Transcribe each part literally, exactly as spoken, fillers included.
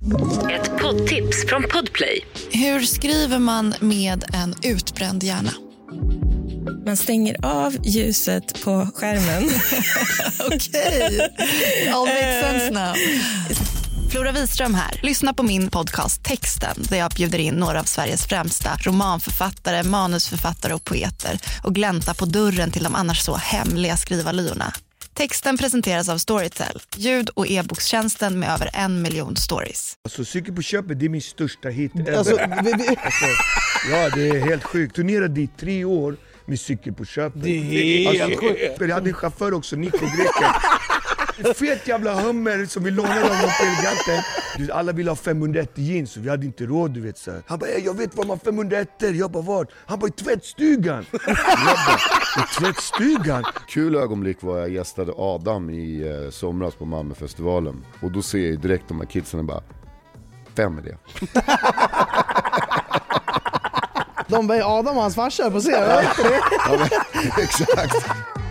Ett poddtips från Podplay. Hur skriver man med en utbränd hjärna? Man stänger av ljuset på skärmen. Okej, all makes sense now. Flora Wiström här. Lyssna på min podcast Texten där jag bjuder in några av Sveriges främsta romanförfattare, manusförfattare och poeter och glänta på dörren till de annars så hemliga skrivarlyorna. Texten presenteras av Storytel, ljud- och e-bokstjänsten med över en miljon stories. Alltså cykel på köpet, det är min största hit ever. Alltså, vi, vi... alltså, ja, det är helt sjukt. Turnerade i tre år med cykel på köpet. Det är helt alltså, sjukt. Jag hade en chaufför också, Nico Greker. Fet jävla hummer som vi lånade av någon på Eleganten. Alla ville ha femhundraett jeans och vi hade inte råd, du vet så här. Han bara, jag vet vad man femhundraett är. Jag bara, vad? Han bara, i tvättstugan. Jag bara, i tvättstugan? Kul ögonblick var jag gästade Adam i eh, somras på Malmöfestivalen. Och då ser jag direkt de här kidsen och bara, vem är det? De var Adam och hans farsa på scen. Ja, men, exakt.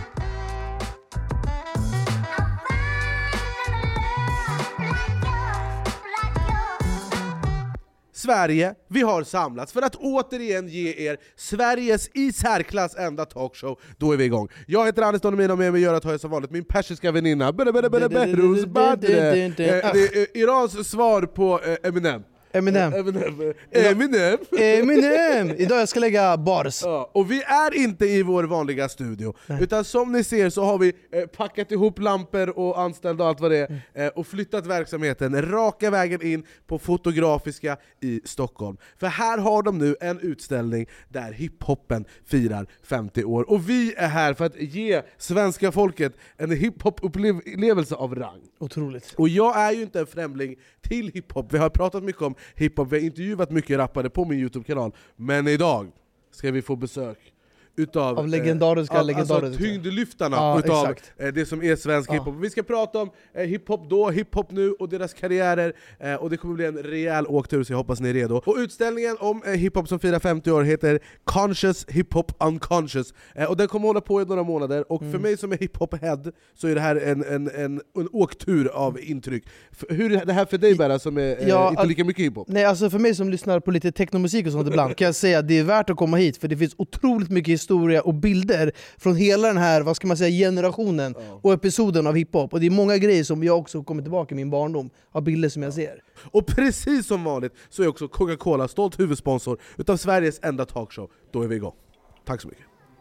Sverige, vi har samlats för att återigen ge er Sveriges i särklass enda talkshow. Då är vi igång. Jag heter Anis Don Emino och med mig gör att jag som vanligt min persiska väninna Behruz Badre. Det är Irans svar på Eminem. Eminem. Eminem. Eminem. Eminem. Idag jag ska lägga bars. Ja, och vi är inte i vår vanliga studio. Nej. Utan som ni ser så har vi eh, packat ihop lampor och anställda och allt vad det är. Eh, och flyttat verksamheten raka vägen in på Fotografiska i Stockholm. För här har de nu en utställning där hiphoppen firar femtio år. Och vi är här för att ge svenska folket en hiphop-upplevelse av rang. Otroligt. Och jag är ju inte en främling till hiphop. Vi har pratat mycket om hiphop, vi har intervjuat mycket rappare på min YouTube-kanal. Men idag ska vi få besök utav av legendariska, eh, legendariska. Alltså tyngdlyftarna ja, utav eh, det som är svensk ja. hiphop. Vi ska prata om eh, hiphop då, hiphop nu och deras karriärer. Eh, och det kommer bli en rejäl åktur, så jag hoppas ni är redo. Och utställningen om eh, hiphop som firar femtio år heter Conscious Hiphop Unconscious. Eh, och den kommer hålla på i några månader. Och mm. för mig som är hiphop-head så är det här en, en, en, en åktur av intryck. F- hur är det här för dig bara som är eh, ja, inte lika mycket hiphop? Nej, alltså för mig som lyssnar på lite technomusik och sånt ibland kan jag säga att det är värt att komma hit. För det finns otroligt mycket historia och bilder från hela den här, vad ska man säga, generationen ja. och episoden av hiphop. Och det är många grejer som jag också kommer tillbaka i min barndom av bilder som jag ser. Och precis som vanligt så är också Coca-Cola stolt huvudsponsor utav Sveriges enda talkshow. Då är vi igång. Tack så mycket.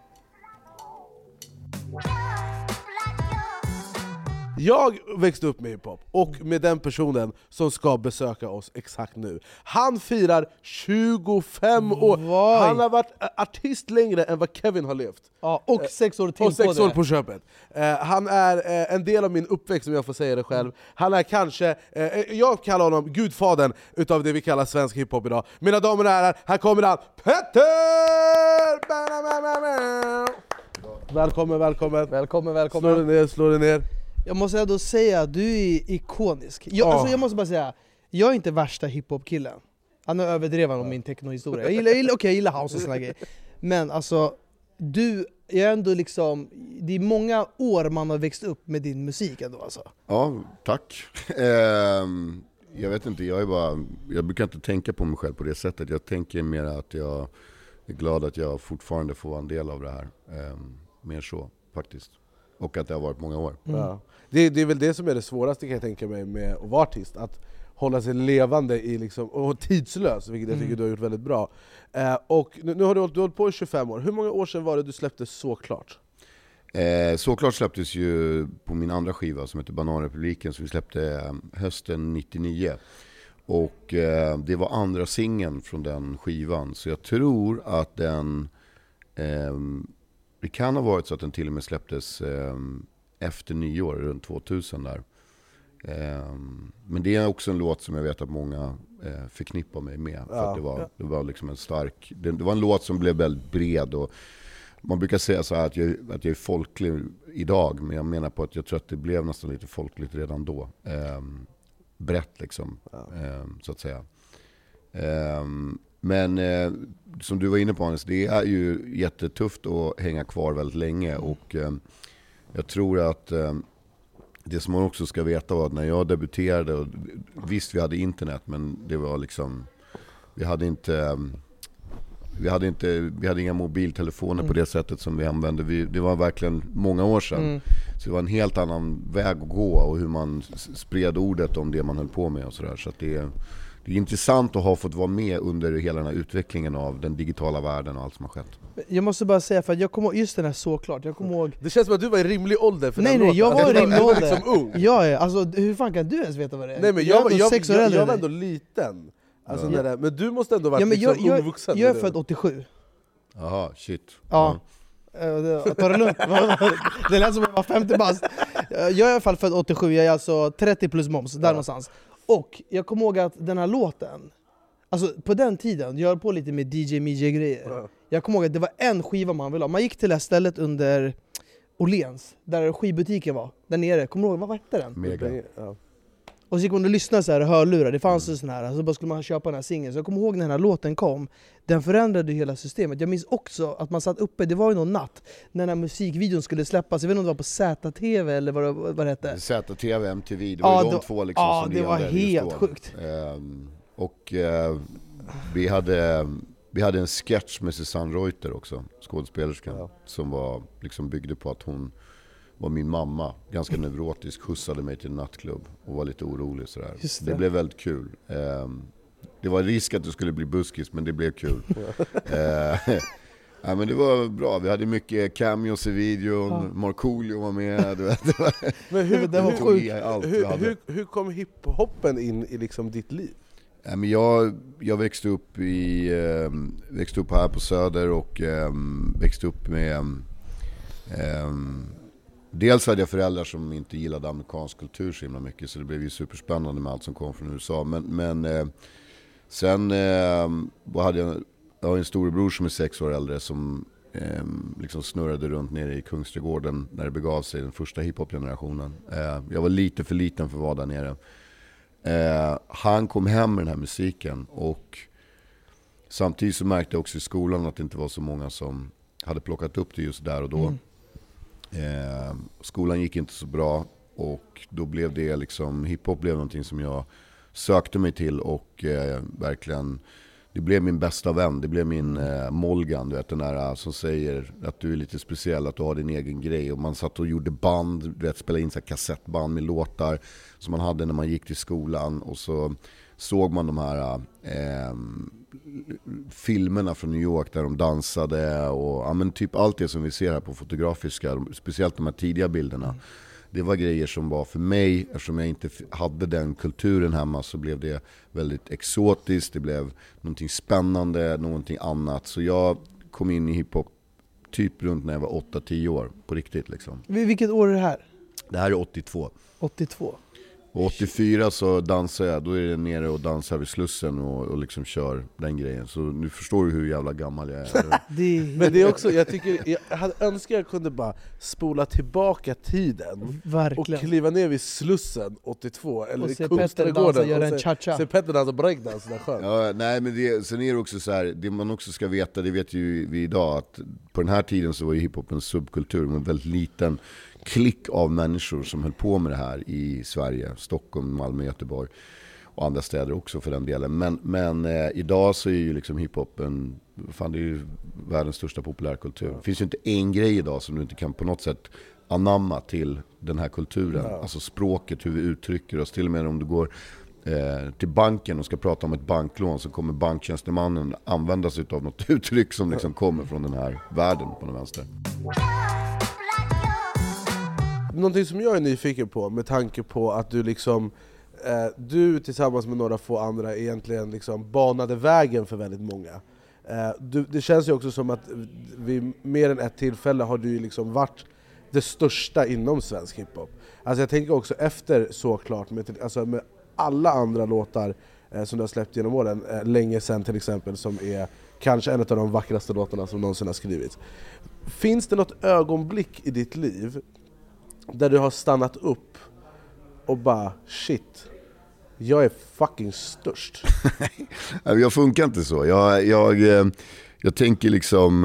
Jag växte upp med hiphop och med den personen som ska besöka oss exakt nu. Han firar tjugofem år. Vai. Han har varit artist längre än vad Kevin har levt. Ja, och sex år till och sex på år det. på köpet. Uh, han är uh, en del av min uppväxt, om jag får säga det själv. Han är kanske, uh, jag kallar honom gudfadern utav det vi kallar svensk hiphop idag. Mina damer och herrar, här kommer han, Petter! Välkommen, välkommen. Välkommen, välkommen. Slå dig ner, slå dig ner. Jag måste ändå säga att du är ikonisk. Jag, oh. alltså, jag måste bara säga, jag är inte värsta hiphop-killen. Han är överdriven om min technohistoria. Jag gillar, jag gillar, okay, jag gillar house och såna grejer. Men alltså, du är ändå liksom, det är många år man har växt upp med din musik ändå alltså. Ja, tack. Ehm, jag vet inte, jag är bara, jag brukar inte tänka på mig själv på det sättet. Jag tänker mer att jag är glad att jag fortfarande får vara en del av det här. Ehm, mer så, faktiskt. Och att det har varit många år. Mm. Ja. Det, det är väl det som är det svåraste, kan jag tänka mig, med att vara artist. Att hålla sig levande i liksom, och tidslös, vilket jag tycker mm. du har gjort väldigt bra. Eh, och nu, nu har du hållit, du hållit på i tjugofem år. Hur många år sedan var det du släppte Såklart? Eh, Såklart släpptes ju på min andra skiva som heter Bananrepubliken, som vi släppte eh, hösten nittionio. Och eh, det var andra singeln från den skivan. Så jag tror att den... Eh, det kan ha varit så att den till och med släpptes eh, efter nyår, runt tvåtusen där. Eh, men det är också en låt som jag vet att många eh, förknippar mig med. För ja, att det var, ja. det var liksom en stark... Det, det var en låt som blev väldigt bred. Och man brukar säga så här att jag, att jag är folklig idag. Men jag menar på att jag tror att det blev nästan lite folkligt redan då. Eh, brett liksom, ja. eh, så att säga. Eh, Men eh, som du var inne på, Hans, det är ju jättetufft att hänga kvar väldigt länge. Och eh, jag tror att eh, det som man också ska veta var att när jag debuterade, och visst vi hade internet, men det var liksom, vi hade inte vi hade inte vi hade inga mobiltelefoner mm. på det sättet som vi använde. Vi, det var verkligen många år sedan. Mm. Så det var en helt annan väg att gå, och hur man spred ordet om det man höll på med och sådär. Så att det är, det är intressant att ha fått vara med under hela den här utvecklingen av den digitala världen och allt som har skett. Jag måste bara säga, för att jag kommer ihåg, just den här såklart, jag kommer ihåg... Det känns som att du var i rimlig ålder för nej, den nej, jag låten. var i rimlig ålder. Liksom ung. Ja, ja, alltså hur fan kan du ens veta vad det är? Nej, men jag, jag, jag, sex år jag, äldre jag var ändå liten. Alltså, ja. där, men du måste ändå vara ja, liksom jag, ungvuxen. Jag är född åttiosju. Jaha, shit. Ja. Ja. Ta det lugnt. Det lät som att jag var femtio bast. Jag är i alla fall född åttiosju, jag är alltså trettio plus moms, där ja. någonstans. Och jag kommer ihåg att den här låten, alltså på den tiden, jag höll på lite med D J M J-grejer. Ja. Jag kommer ihåg att det var en skiva man ville ha. Man gick till det stället under Åhléns, där skivbutiken var, där nere. Kommer du ihåg, vad hette den? Mega. Ja. Och så gick man och lyssnade så här och hörlurar. Det fanns mm. sån här, så bara skulle man köpa den här singeln. Så jag kommer ihåg när den här låten kom. Den förändrade hela systemet. Jag minns också att man satt uppe, det var ju någon natt, när den här musikvideon skulle släppas. Jag vet inte om det var på Z T V eller vad det, vad det hette. Z T V, M T V, det var ja, ju de då, två liksom ja, som det var helt sjukt. Um, och uh, vi hade... Vi hade en sketch med Susanne Reuter också, skådespelerskan, ja. som var, liksom byggde på att hon var min mamma, ganska neurotisk, skjutsade mig till en nattklubb och var lite orolig sådär. Det. det blev väldigt kul. Um, det var risk att det skulle bli buskis, men det blev kul. uh, ja, men det var bra, vi hade mycket cameos i videon, ja. Markoolio var med. Du vet, det var, men hur, det var hur, allt hur, hur, hur kom hiphoppen in i liksom ditt liv? Jag, jag växte upp i eh, växte upp här på Söder och eh, växte upp med eh, dels hade jag föräldrar som inte gillade amerikansk kultur så himla mycket, så det blev ju superspännande med allt som kom från U S A, men, men eh, sen eh, hade jag, jag har en storebror som är sex år äldre som eh, liksom snurrade runt nere i Kungsträdgården när det begav sig, den första hiphop-generationen. Eh, jag var lite för liten för att vara där nere. Eh, han kom hem med den här musiken, och samtidigt så märkte jag också i skolan att det inte var så många som hade plockat upp det just där och då. Mm. Eh, skolan gick inte så bra, och då blev det liksom, hiphop blev någonting som jag sökte mig till, och eh, verkligen, det blev min bästa vän, det blev min eh, Molgan, du vet, den där som säger att du är lite speciell, att du har din egen grej. Och man satt och gjorde band, du vet, spelade in så här kassettband med låtar som man hade när man gick till skolan, och så såg man de här eh, filmerna från New York där de dansade och ja, men typ allt det som vi ser här på Fotografiska, speciellt de här tidiga bilderna. Mm. Det var grejer som var för mig, eftersom jag inte hade den kulturen hemma, så blev det väldigt exotiskt, det blev någonting spännande, någonting annat. Så jag kom in i hiphop typ runt när jag var åtta tio år, på riktigt liksom. Vilket år är det här? Det här är åttiotvå. åttiotvå. Och åttiofyra så dansar jag, då är det nere och dansar vid Slussen och, och liksom kör den grejen. Så nu förstår du hur jävla gammal jag är. det... Men det är också, jag tycker, jag hade önskat att jag kunde bara spola tillbaka tiden. Verkligen. Och kliva ner vid Slussen åttiotvå, eller i Kungsträdgården och se, se Petter dansa breakdance där skönt. Ja, nej, men det, sen är det också så här, det man också ska veta, det vet ju vi idag, att på den här tiden så var ju hiphop en subkultur, men väldigt liten klick av människor som höll på med det här i Sverige, Stockholm, Malmö, Göteborg och andra städer också för den delen. Men, men eh, idag så är ju liksom hiphopen, fan, det är ju världens största populärkultur. Det finns ju inte en grej idag som du inte kan på något sätt anamma till den här kulturen. Ja. Alltså språket, hur vi uttrycker oss. Till och med om du går eh, till banken och ska prata om ett banklån, så kommer banktjänstemannen använda sig av något uttryck som liksom kommer från den här världen på den vänster. Någonting som jag är nyfiken på, med tanke på att du liksom eh, du tillsammans med några få andra egentligen liksom banade vägen för väldigt många. Eh, du, det känns ju också som att vid mer än ett tillfälle har du ju liksom varit det största inom svensk hiphop. Alltså jag tänker också efter Såklart, med, alltså med alla andra låtar eh, som du har släppt genom åren, eh, länge sedan till exempel, som är kanske en av de vackraste låtarna som någonsin har skrivits. Finns det något ögonblick i ditt liv där du har stannat upp och bara, shit, jag är fucking störst? Jag funkar inte så. Jag, jag, jag tänker liksom,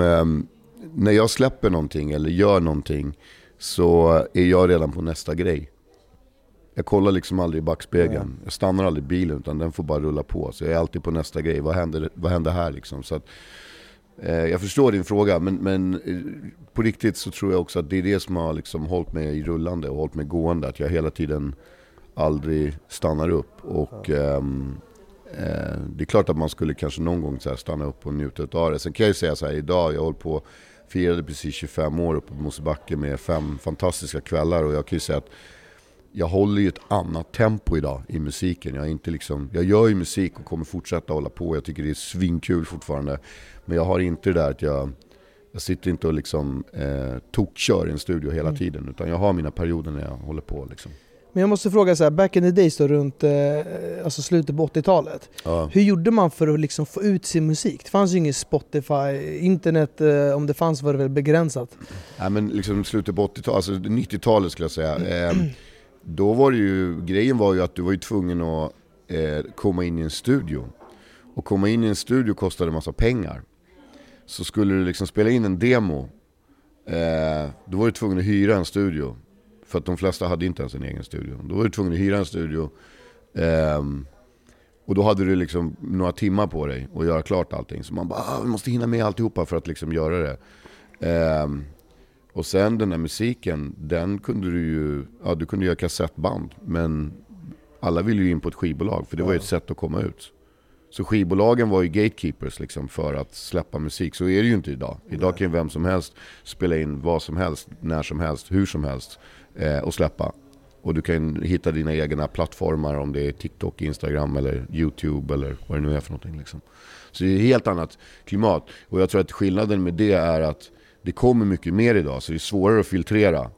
när jag släpper någonting eller gör någonting, så är jag redan på nästa grej. Jag kollar liksom aldrig i backspegeln. Mm. Jag stannar aldrig i bilen utan den får bara rulla på. Så jag är alltid på nästa grej. Vad händer, vad händer här liksom? Så att, eh, jag förstår din fråga men, men eh, på riktigt så tror jag också att det är det som har liksom hållit mig rullande och hållit mig gående. Att jag hela tiden aldrig stannar upp. Och ehm, eh, det är klart att man skulle kanske någon gång så här stanna upp och njuta av det. Sen kan jag ju säga så här, idag jag håller på firade precis tjugofem år uppe på Mosebacke med fem fantastiska kvällar och jag kan ju säga att jag håller ju ett annat tempo idag i musiken. Jag är inte liksom, jag gör ju musik och kommer fortsätta hålla på. Jag tycker det är svinkul fortfarande. Men jag har inte det där att jag, jag sitter inte och liksom eh, tokkör i en studio hela mm. tiden. Utan jag har mina perioder när jag håller på liksom. Men jag måste fråga så här, back in the days då, runt eh, alltså slutet på åttiotalet. Ja. Hur gjorde man för att liksom få ut sin musik? Det fanns ju ingen Spotify, internet, eh, om det fanns var det väl begränsat? Nej men liksom slutet på åttiotalet, alltså nittiotalet skulle jag säga. Eh, då var det ju, grejen var ju att du var ju tvungen att eh, komma in i en studio. Och komma in i en studio kostade en massa pengar. Så skulle du liksom spela in en demo, eh, då var du tvungen att hyra en studio. För att de flesta hade inte ens en egen studio. Då var du tvungen att hyra en studio. Eh, och då hade du liksom några timmar på dig att göra klart allting. Så man bara, ah, vi måste hinna med alltihopa för att liksom göra det. Eh, och sen den här musiken, den kunde du ju, ja du kunde göra kassettband. Men alla ville ju in på ett skivbolag. För det var ju ett sätt att komma ut. Så skivbolagen var ju gatekeepers liksom för att släppa musik. Så är det ju inte idag. Idag kan ju vem som helst spela in vad som helst, när som helst, hur som helst eh, och släppa. Och du kan hitta dina egna plattformar om det är TikTok, Instagram eller YouTube eller vad det nu är för någonting liksom. Så det är ett helt annat klimat. Och jag tror att skillnaden med det är att det kommer mycket mer idag så det är svårare att filtrera.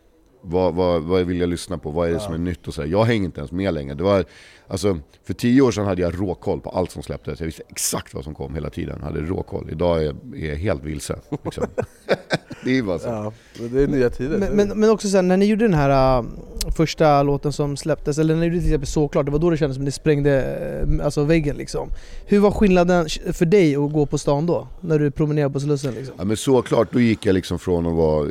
Vad, vad, vad vill jag lyssna på? Vad är det ja. som är nytt? Och så här. Jag hänger inte ens med längre. Det var, alltså, för tio år sedan hade jag råkoll på allt som släpptes. Jag visste exakt vad som kom hela tiden. Jag hade råkoll. Idag är jag helt vilse. Liksom. Det är bara så. Ja, det är nya tider. Men, men, men också sen när ni gjorde den här uh, första låten som släpptes, eller när ni gjorde till exempel Såklart, det var då det kändes som att ni sprängde uh, alltså väggen liksom. Hur var skillnaden för dig att gå på stan då? När du promenerade på Slussen liksom? Ja men Såklart, då gick jag liksom från att vara,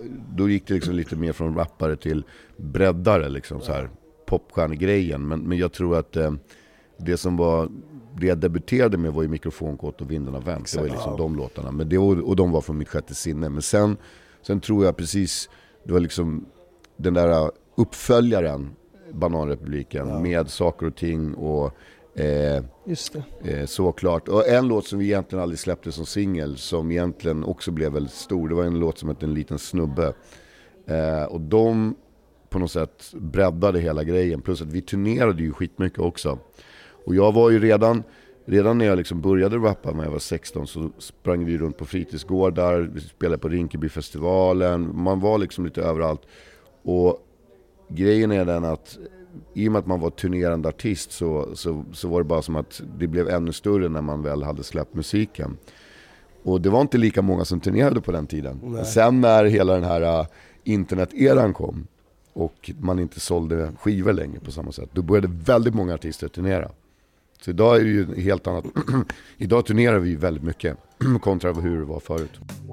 då gick det liksom lite mer från rappare till breddare liksom så här popstjärnegrejen. Men, men jag tror att eh, det som var, det jag debuterade med var ju Mikrofonkåt och Vinden har vänt. Det var ju liksom de låtarna. Men det, och de var från mitt sjätte sinne. Men sen, sen tror jag precis, det var liksom den där uppföljaren, Bananrepubliken, ja. med saker och ting och eh, Just det. Eh, Såklart. Och en låt som vi egentligen aldrig släppte som singel, som egentligen också blev väldigt stor, det var en låt som hette En liten snubbe. Eh, och de på något sätt breddade hela grejen. Plus att vi turnerade ju skitmycket också. Och jag var ju redan, redan när jag liksom började rappa när jag var sexton så sprang vi runt på fritidsgårdar. Vi spelade på Rinkebyfestivalen. Man var liksom lite överallt. Och grejen är den att i och med att man var turnerande artist så, så, så var det bara som att det blev ännu större när man väl hade släppt musiken. Och det var inte lika många som turnerade på den tiden. Nej. Sen när hela den här uh, internet-eran kom och man inte sålde skivor längre på samma sätt, då började väldigt många artister turnera. Så idag är det ju helt annat. Idag turnerar vi väldigt mycket kontra hur det var förut.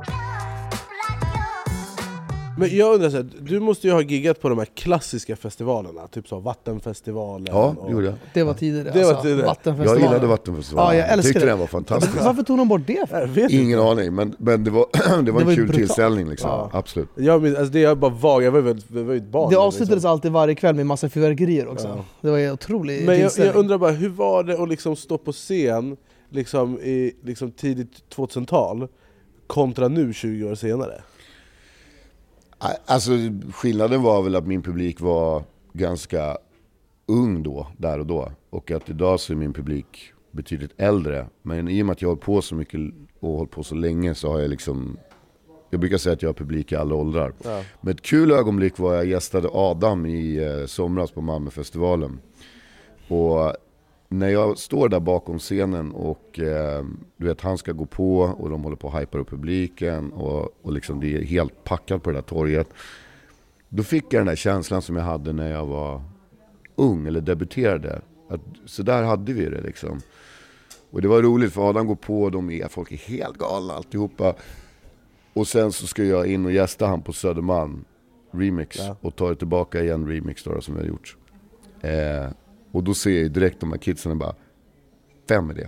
Men jag undrar så här, du måste ju ha giggat på de här klassiska festivalerna, typ så Vattenfestivalen. Ja, och... gjorde jag. Det var tidigare. Det var alltså, tidigare. Vattenfestivalen. Jag gillade Vattenfestivalen. Ja, jag älskar tyckte det. den var fantastisk. Varför tog de bort det? Jag vet Ingen inte. aning, men, men det var, det var Det en var kul brutalt. tillställning liksom. Ja. Absolut. Jag minns, alltså det är bara vag, jag var ju jag var ju ett barn. Det avslutades liksom. alltid varje kväll med massa fyrverkerier också. Ja. Det var en otrolig Men jag, tillställning. jag undrar bara, hur var det att liksom stå på scen liksom i liksom tidigt tvåtusental kontra nu tjugo år senare? Alltså skillnaden var väl att min publik var ganska ung då, där och då. Och att idag så är min publik betydligt äldre. Men i och med att jag har hållit på så mycket och hållit på så länge så har jag liksom... Jag brukar säga att jag har publik i alla åldrar. Ja. Men ett kul ögonblick var jag gästade Adam i eh, somras på Malmöfestivalen. Och när jag står där bakom scenen och eh, du vet, han ska gå på och de håller på att hypa upp publiken och, och liksom det är helt packat på det där torget. Då fick jag den där känslan som jag hade när jag var ung eller debuterade. Att så där hade vi det liksom. Och det var roligt för Adam går på och de är, folk är helt galna alltihopa. Och sen så ska jag in och gästa han på Södermalm remix Ja. och tar tillbaka igen remix då, som vi har gjort. Eh, och då ser jag direkt de här kidsen och bara, vem är det?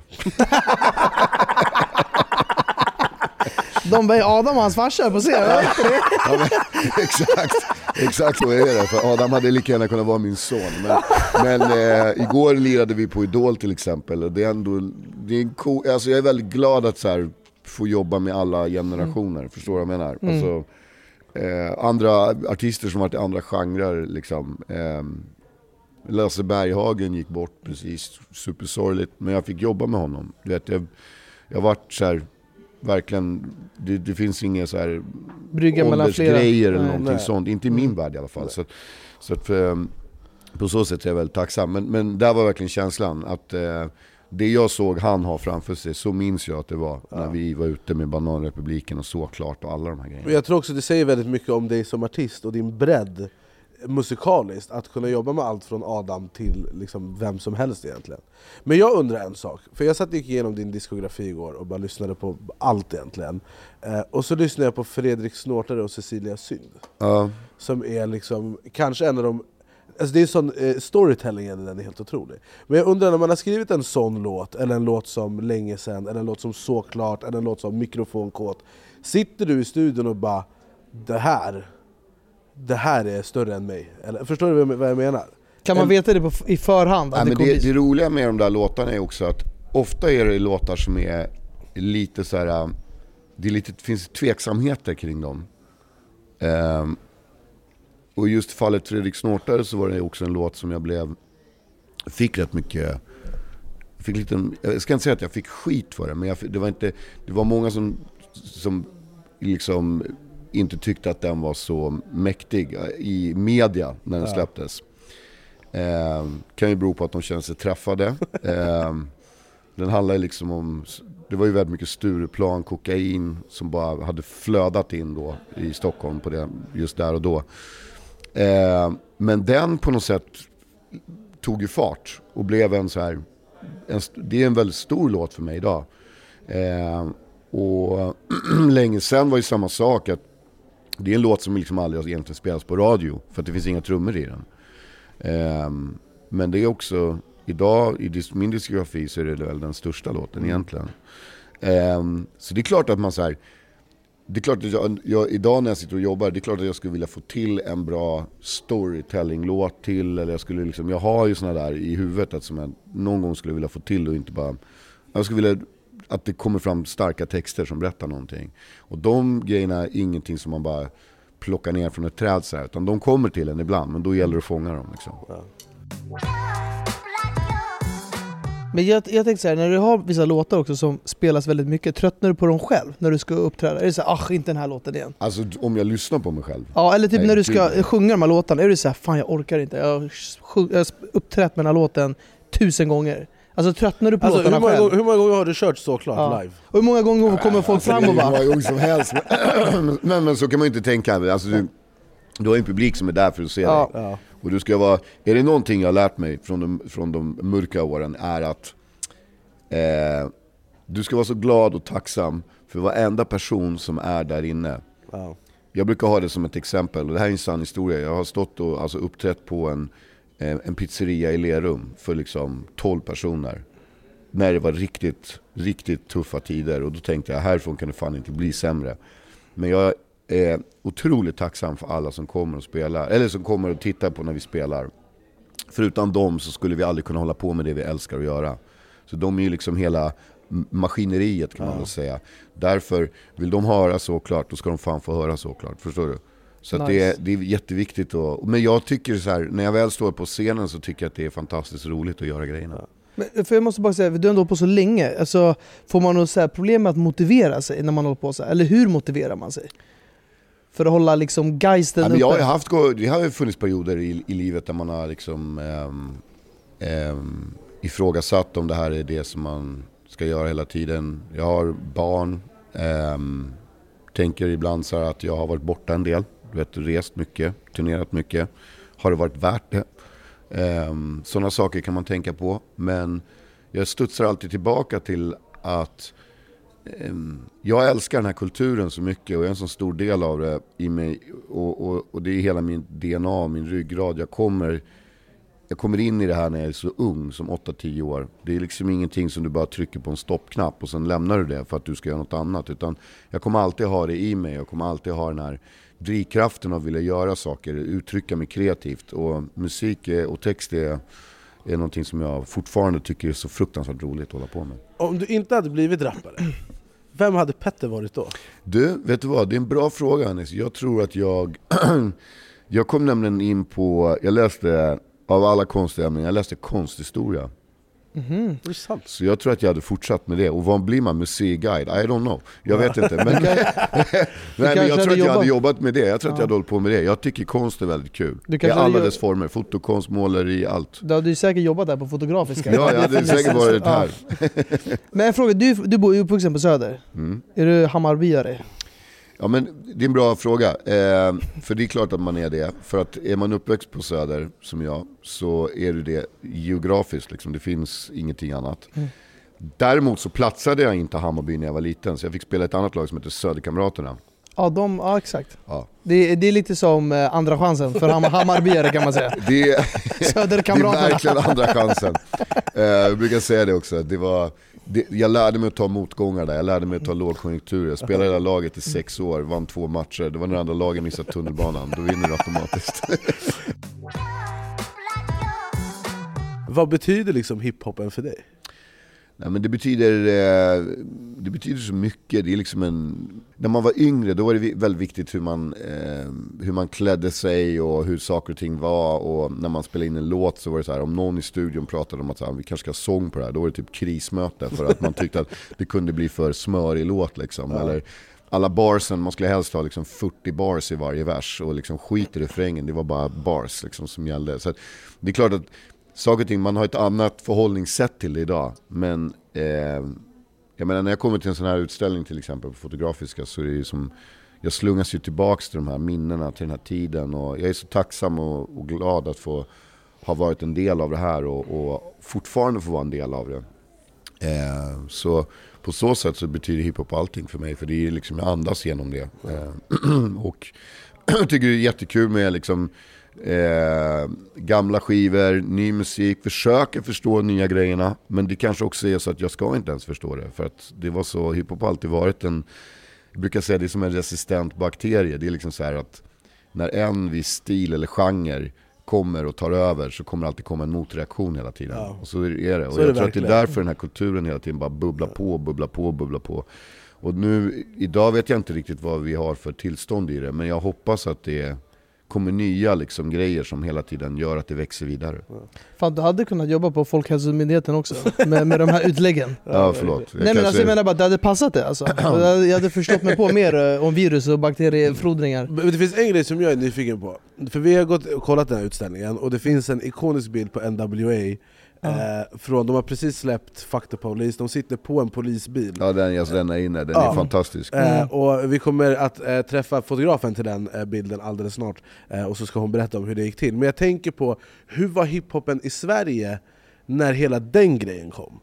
De bara, Adam och hans farsa på scen. Ja, men, exakt, exakt så är det. För Adam hade lika gärna kunnat vara min son. Men, men eh, igår lirade vi på Idol till exempel. Och det är ändå, det är en cool, alltså jag är väldigt glad att så här, få jobba med alla generationer. Mm. Förstår du vad jag menar? Mm. Alltså, eh, andra artister som varit i andra genrer. Liksom, eh, Lasse Berghagen gick bort precis, supersorgligt. Men jag fick jobba med honom. Du vet, jag, jag varit så här... Verkligen, det, det finns inga så här åldersgrejer eller någonting nej. sånt. Inte i min värld i alla fall. Så, så att, för, på så sätt är jag väldigt tacksam. Men, men där var verkligen känslan att eh, det jag såg han ha framför sig, så minns jag att det var ja. när vi var ute med Bananrepubliken och Såklart och alla de här grejerna. Jag tror också det säger väldigt mycket om dig som artist och din bredd musikaliskt, att kunna jobba med allt från Adam till liksom vem som helst egentligen. Men jag undrar en sak, för jag satt och gick igenom din diskografi igår och bara lyssnade på allt egentligen. Eh, och så lyssnade jag på Fredrik Snortare och Cecilia Synd. Ja. Som är liksom kanske en av de... Alltså det är sån eh, storytelling, den är helt otrolig. Men jag undrar, när man har skrivit en sån låt, eller en låt som Länge Sen, eller en låt som Såklart, eller en låt som Mikrofonkåt, sitter du i studion och bara, det här det här är större än mig? Eller, förstår du vad jag menar? Kan man en, veta det på, i förhand? Nej, det, men det, det roliga med de där låtarna är också att ofta är det låtar som är lite så här, det är lite, finns tveksamheter kring dem. Um, och just fallet Fredrik Snortare så var det också en låt som jag blev fick rätt mycket fick lite, jag ska inte säga att jag fick skit för det, men jag, det var inte, det var många som som liksom inte tyckte att den var så mäktig i media när den släpptes. Eh, kan ju bero på att de kände sig träffade. Eh, den handlar liksom om, det var ju väldigt mycket Stureplan, kokain som bara hade flödat in då i Stockholm på det, just där och då. Eh, men den på något sätt tog ju fart och blev en så här, en, det är en väldigt stor låt för mig idag. Eh, och Länge Sen var ju samma sak, att det är en låt som liksom aldrig egentligen spelas på radio för att det finns inga trummor i den. Um, men det är också, idag i min diskografi så är det väl den största låten mm. egentligen. Um, så det är klart att man så här, det är klart att jag, jag, idag när jag sitter och jobbar, det är klart att jag skulle vilja få till en bra storytelling-låt till, eller jag skulle liksom, jag har ju såna där i huvudet att som jag någon gång skulle vilja få till och inte bara, jag skulle vilja att det kommer fram starka texter som berättar någonting. Och de grejerna är ingenting som man bara plockar ner från ett träd så här, utan de kommer till en ibland, men då gäller det att fånga dem liksom. Ja. Men jag, jag tänkte så här, när du har vissa låtar också som spelas väldigt mycket, tröttnar du på dem själv när du ska uppträda? Är det så här, ach, inte den här låten igen? Alltså om jag lyssnar på mig själv? Ja, eller typ Nej, när du ska det. sjunga de här låtarna, är det så här, fan jag orkar inte, jag har, sjung, jag har uppträtt med den här låten tusen gånger. Alltså tröttnar du på alltså, låtarna hur många själv? Gånger, hur många gånger har du kört Såklart ja. live? Och hur många gånger kommer folk alltså, fram och bara... Hur många gånger som helst. men, men, men så kan man ju inte tänka. Alltså, du, du har en publik som är där för att se ja. dig. Ja. Och du ska vara... Är det någonting jag har lärt mig från de, från de mörka åren är att eh, du ska vara så glad och tacksam för varenda person som är där inne. Ja. Jag brukar ha det som ett exempel, och det här är en sann historia. Jag har stått och alltså, uppträtt på en, en pizzeria i Lerum för liksom tolv personer. När det var riktigt, riktigt tuffa tider. Och då tänkte jag, härifrån kan det fan inte bli sämre. Men jag är otroligt tacksam för alla som kommer och spelar. Eller som kommer och tittar på när vi spelar. Förutom dem så skulle vi aldrig kunna hålla på med det vi älskar att göra. Så de är ju liksom hela maskineriet kan man ja. väl säga. Därför vill de höra Såklart, då ska de fan få höra Såklart. Förstår du? Så nice. att det, är, det är jätteviktigt. Och, men jag tycker så här, när jag väl står på scenen så tycker jag att det är fantastiskt roligt att göra grejerna. Ja. Men för jag måste bara säga, du har ändå på så länge. Alltså, får man något så här problem med att motivera sig när man håller på så här? Eller hur motiverar man sig? För att hålla liksom geisten ja, uppe? Jag har haft, det har ju funnits perioder i, i livet där man har liksom ähm, ähm, ifrågasatt om det här är det som man ska göra hela tiden. Jag har barn, ähm, tänker ibland så här att jag har varit borta en del. Du vet, rest mycket, turnerat mycket. Har det varit värt det? Um, sådana saker kan man tänka på, men jag studsar alltid tillbaka till att jag älskar den här kulturen så mycket och jag är en så stor del av det i mig och, och, och det är hela min D N A, min ryggrad. Jag kommer, jag kommer in i det här när jag är så ung som åtta tio år. Det är liksom ingenting som du bara trycker på en stoppknapp och sen lämnar du det för att du ska göra något annat. Utan jag kommer alltid ha det i mig. Jag kommer alltid ha den här drivkraften av att vilja göra saker, uttrycka mig kreativt. Och musik och text är, är någonting som jag fortfarande tycker är så fruktansvärt roligt att hålla på med. Om du inte hade blivit rappare, vem hade Petter varit då? Du, vet du vad? Det är en bra fråga, Anis. Jag tror att jag... jag kom nämligen in på... Jag läste, av alla konstämnen, jag läste konsthistoria. Mm, det är sant. Så jag tror att jag hade fortsatt med det. Och vad blir man? Museiguide? I don't know. Jag vet inte. Men, nej, men jag tror att jag hade jobbat med det. Jag tror att jag hade hållit på med det. Jag tycker konst är väldigt kul. I alla dess former. Fotokonst, måleri, allt. Du hade ju säkert jobbat där på Fotografiska. Ja, jag hade säkert varit här. Men en fråga, du, du bor ju uppvuxen på Söder. Mm. Är du Hammarbyare? Ja, men det är en bra fråga. Eh, för det är klart att man är det. För att är man uppväxt på Söder som jag, så är det det geografiskt. Liksom. Det finns ingenting annat. Mm. Däremot så platsade jag inte Hammarby när jag var liten. Så jag fick spela ett annat lag som heter Söderkamraterna. Ja, de, ja exakt. Ja. Det, det är lite som eh, andra chansen för Ham- Hammarbyare kan man säga. Det, Söderkamraterna. Det är verkligen andra chansen. eh, jag brukar säga det också. Det var... Det, jag lärde mig att ta motgångar där. Jag lärde mig att ta lågkonjunktur. Jag spelade i det här laget i sex år. Vann två matcher. Det var när andra lagen missade tunnelbanan. Då vinner du automatiskt. Vad betyder liksom hiphopen för dig? Nej, men det betyder eh, det betyder så mycket. Det är liksom en, när man var yngre då var det väldigt viktigt hur man eh, hur man klädde sig och hur saker och ting var. Och när man spelade in en låt så var det så här, om någon i studion pratade om att så här, vi kanske ska ha sång på det här, då var det typ krismöte för att man tyckte att det kunde bli för smörig låt liksom. Ja. Eller alla barsen, man skulle helst ha liksom fyrtio bars i varje vers och liksom skit i refrängen, det var bara bars liksom som gällde. Så att, det är klart att saker och ting, man har ett annat förhållningssätt till det idag. Men eh, jag menar, när jag kommer till en sån här utställning till exempel på Fotografiska, så är det ju som, jag slungas ju tillbaks till de här minnena, till den här tiden. Och jag är så tacksam och, och glad att få ha varit en del av det här och, och fortfarande få vara en del av det. Eh, så på så sätt så betyder hiphop allting för mig, för det är liksom, jag andas genom det. Eh, och jag tycker det är jättekul med liksom Eh, gamla skivor, ny musik, försöker förstå nya grejerna, men det kanske också är så att jag ska inte ens förstå det, för att det var så, hiphop har alltid varit en, jag brukar säga det är som en resistent bakterie. Det är liksom så här att när en viss stil eller genre kommer och tar över, så kommer det alltid komma en motreaktion hela tiden. Ja. Och så är det, och så jag är det tror verkligen. Att det är därför den här kulturen hela tiden bara bubblar på, bubblar på, bubblar på. Och nu, idag vet jag inte riktigt vad vi har för tillstånd i det, men jag hoppas att det är kommer nya liksom grejer som hela tiden gör att det växer vidare. Fan, du hade kunnat jobba på Folkhälsomyndigheten också med, med de här utläggen. Ja, förlåt. Jag Nej, men alltså, jag menar bara, det hade passat det alltså. Jag hade förstått mig på mer om virus och bakteriefrodringar. Men det finns en grej som jag är nyfiken på. För vi har gått och kollat den här utställningen och det finns en ikonisk bild på N W A. Uh. Eh, från, de har precis släppt Fuck the Police. De sitter på en polisbil. Ja, den, jag den är inne, den ja. är fantastisk. eh, Och vi kommer att eh, träffa fotografen till den eh, bilden alldeles snart, eh, och så ska hon berätta om hur det gick till. Men jag tänker på, hur var hiphopen i Sverige när hela den grejen kom?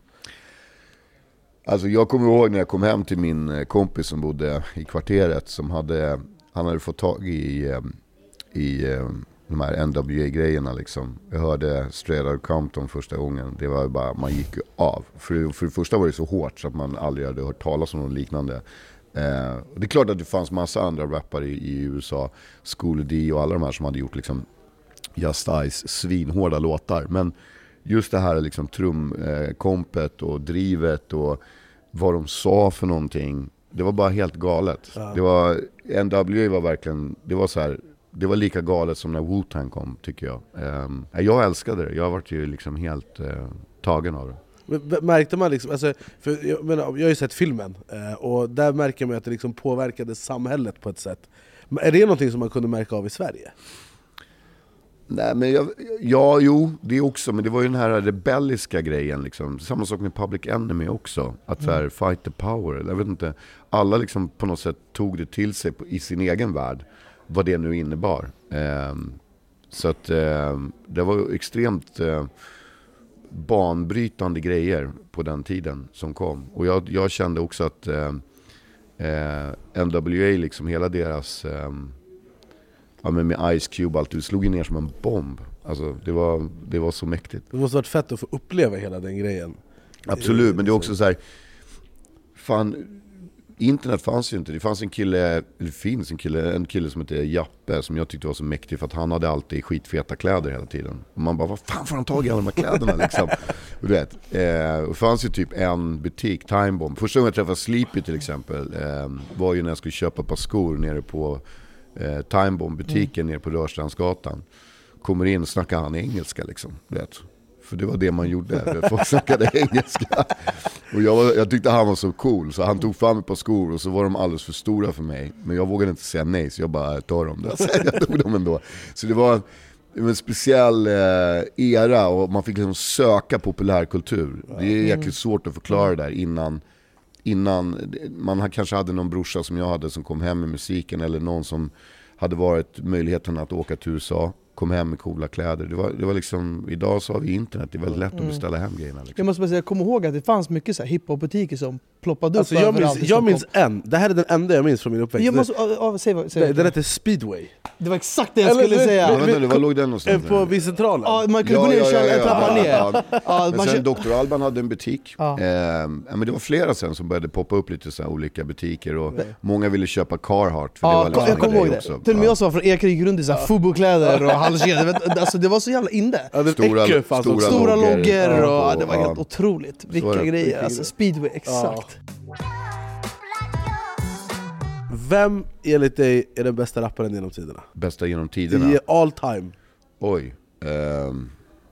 Alltså jag kommer ihåg när jag kom hem till min kompis som bodde i kvarteret, som hade, han hade fått tag i, i de här N W A-grejerna liksom. Jag hörde Straight Outta Compton första gången. Det var bara, man gick ju av. För, för det första var det så hårt så att man aldrig hade hört talas om något liknande. Eh, det är klart att det fanns massa andra rappare i, i U S A, School D och alla de här som hade gjort liksom Just Ice, svinhårda låtar. Men just det här liksom trumkompet och drivet och vad de sa för någonting, det var bara helt galet. Ja. Det var, N W A var verkligen, det var så här, det var lika galet som när Wu-Tang kom, tycker jag. Um, jag älskade det. Jag var ju liksom helt uh, tagen av det. Men, märkte man liksom, alltså, för jag, menar, jag har ju sett filmen eh, och där märker man att det liksom påverkade samhället på ett sätt. Men är det någonting som man kunde märka av i Sverige? Nej, men jag, ja, jo, det också. Men det var ju den här rebelliska grejen liksom. Samma sak med Public Enemy också. Att så här, fight the power. Jag vet inte. Alla liksom på något sätt tog det till sig på, i sin egen värld. Vad det nu innebar. Um, så att um, det var extremt... Uh, banbrytande grejer på den tiden som kom. Och jag, jag kände också att eh, eh, N W A, liksom hela deras eh, ja, men med Ice Cube, allt, det slog ner som en bomb. Alltså det var, det var så mäktigt. Det måste varit fett att få uppleva hela den grejen. Absolut, men det är också så här, fan, internet fanns ju inte. Det fanns en kille, eller det finns en kille, en kille som heter Jappe, som jag tyckte var så mäktig för att han hade alltid skitfeta kläder hela tiden. Och man bara, vad fan får han tag i alla de här kläderna liksom? Och du vet, eh, det fanns ju typ en butik, Time Bomb. Första gången jag träffade Sleepy till exempel eh, var ju när jag skulle köpa ett par skor nere på eh, Time Bomb butiken mm. nere på Rörstrandsgatan. Kommer in och snackar han engelska liksom, du vet. För det var det man gjorde, folk snackade engelska. Och jag, var, jag tyckte han var så cool, så han tog fram ett par skor och så var de alldeles för stora för mig. Men jag vågade inte säga nej, så jag bara tar dem där. Så jag tog dem ändå. Så det var en, en speciell eh, era och man fick liksom söka populärkultur. Det är jäkligt svårt att förklara det där innan, innan man kanske hade någon brorsa som jag hade som kom hem med musiken, eller någon som hade varit möjligheten att åka till U S A, kom hem med coola kläder. Det var, det var liksom, idag så har vi internet, det är väldigt lätt mm. att beställa hem grejerna. Liksom. Jag måste bara säga, jag kommer ihåg att det fanns mycket så här hiphop-butiker som ploppade alltså upp. Jag minns, jag minns en, det här är den enda jag minns från min uppväxt. Jag måste, uh, uh, säg, säg, det, den heter Speedway. Det var exakt det jag Eller, skulle men, säga. Men, vänta, var låg den någonstans? På Vicentralen? Ja, man kunde gå ner och köra en trappa ner. Ja, ja. Ja, men man sen kö- doktor Alban hade en butik. Ja. Eh, men det var flera sen som började poppa upp lite så här olika butiker. Och Nej. många ville köpa Carhartt. För Ja, det var liksom jag kommer ihåg det. också. Till och med Ja. jag som var från Ekerik runt i så här Fubu-kläder och halskedjor. Alltså det var så jävla inne. Ja, Stora, Ecke fanns stora, också. Stora loggor. loggor och Ja, ja, det var ja. helt otroligt. Vilka det. grejer. Alltså Speedway, exakt. Vem enligt dig är den bästa rapparen genom tiderna? Bästa genom tiderna. I all time. Oj. ehm,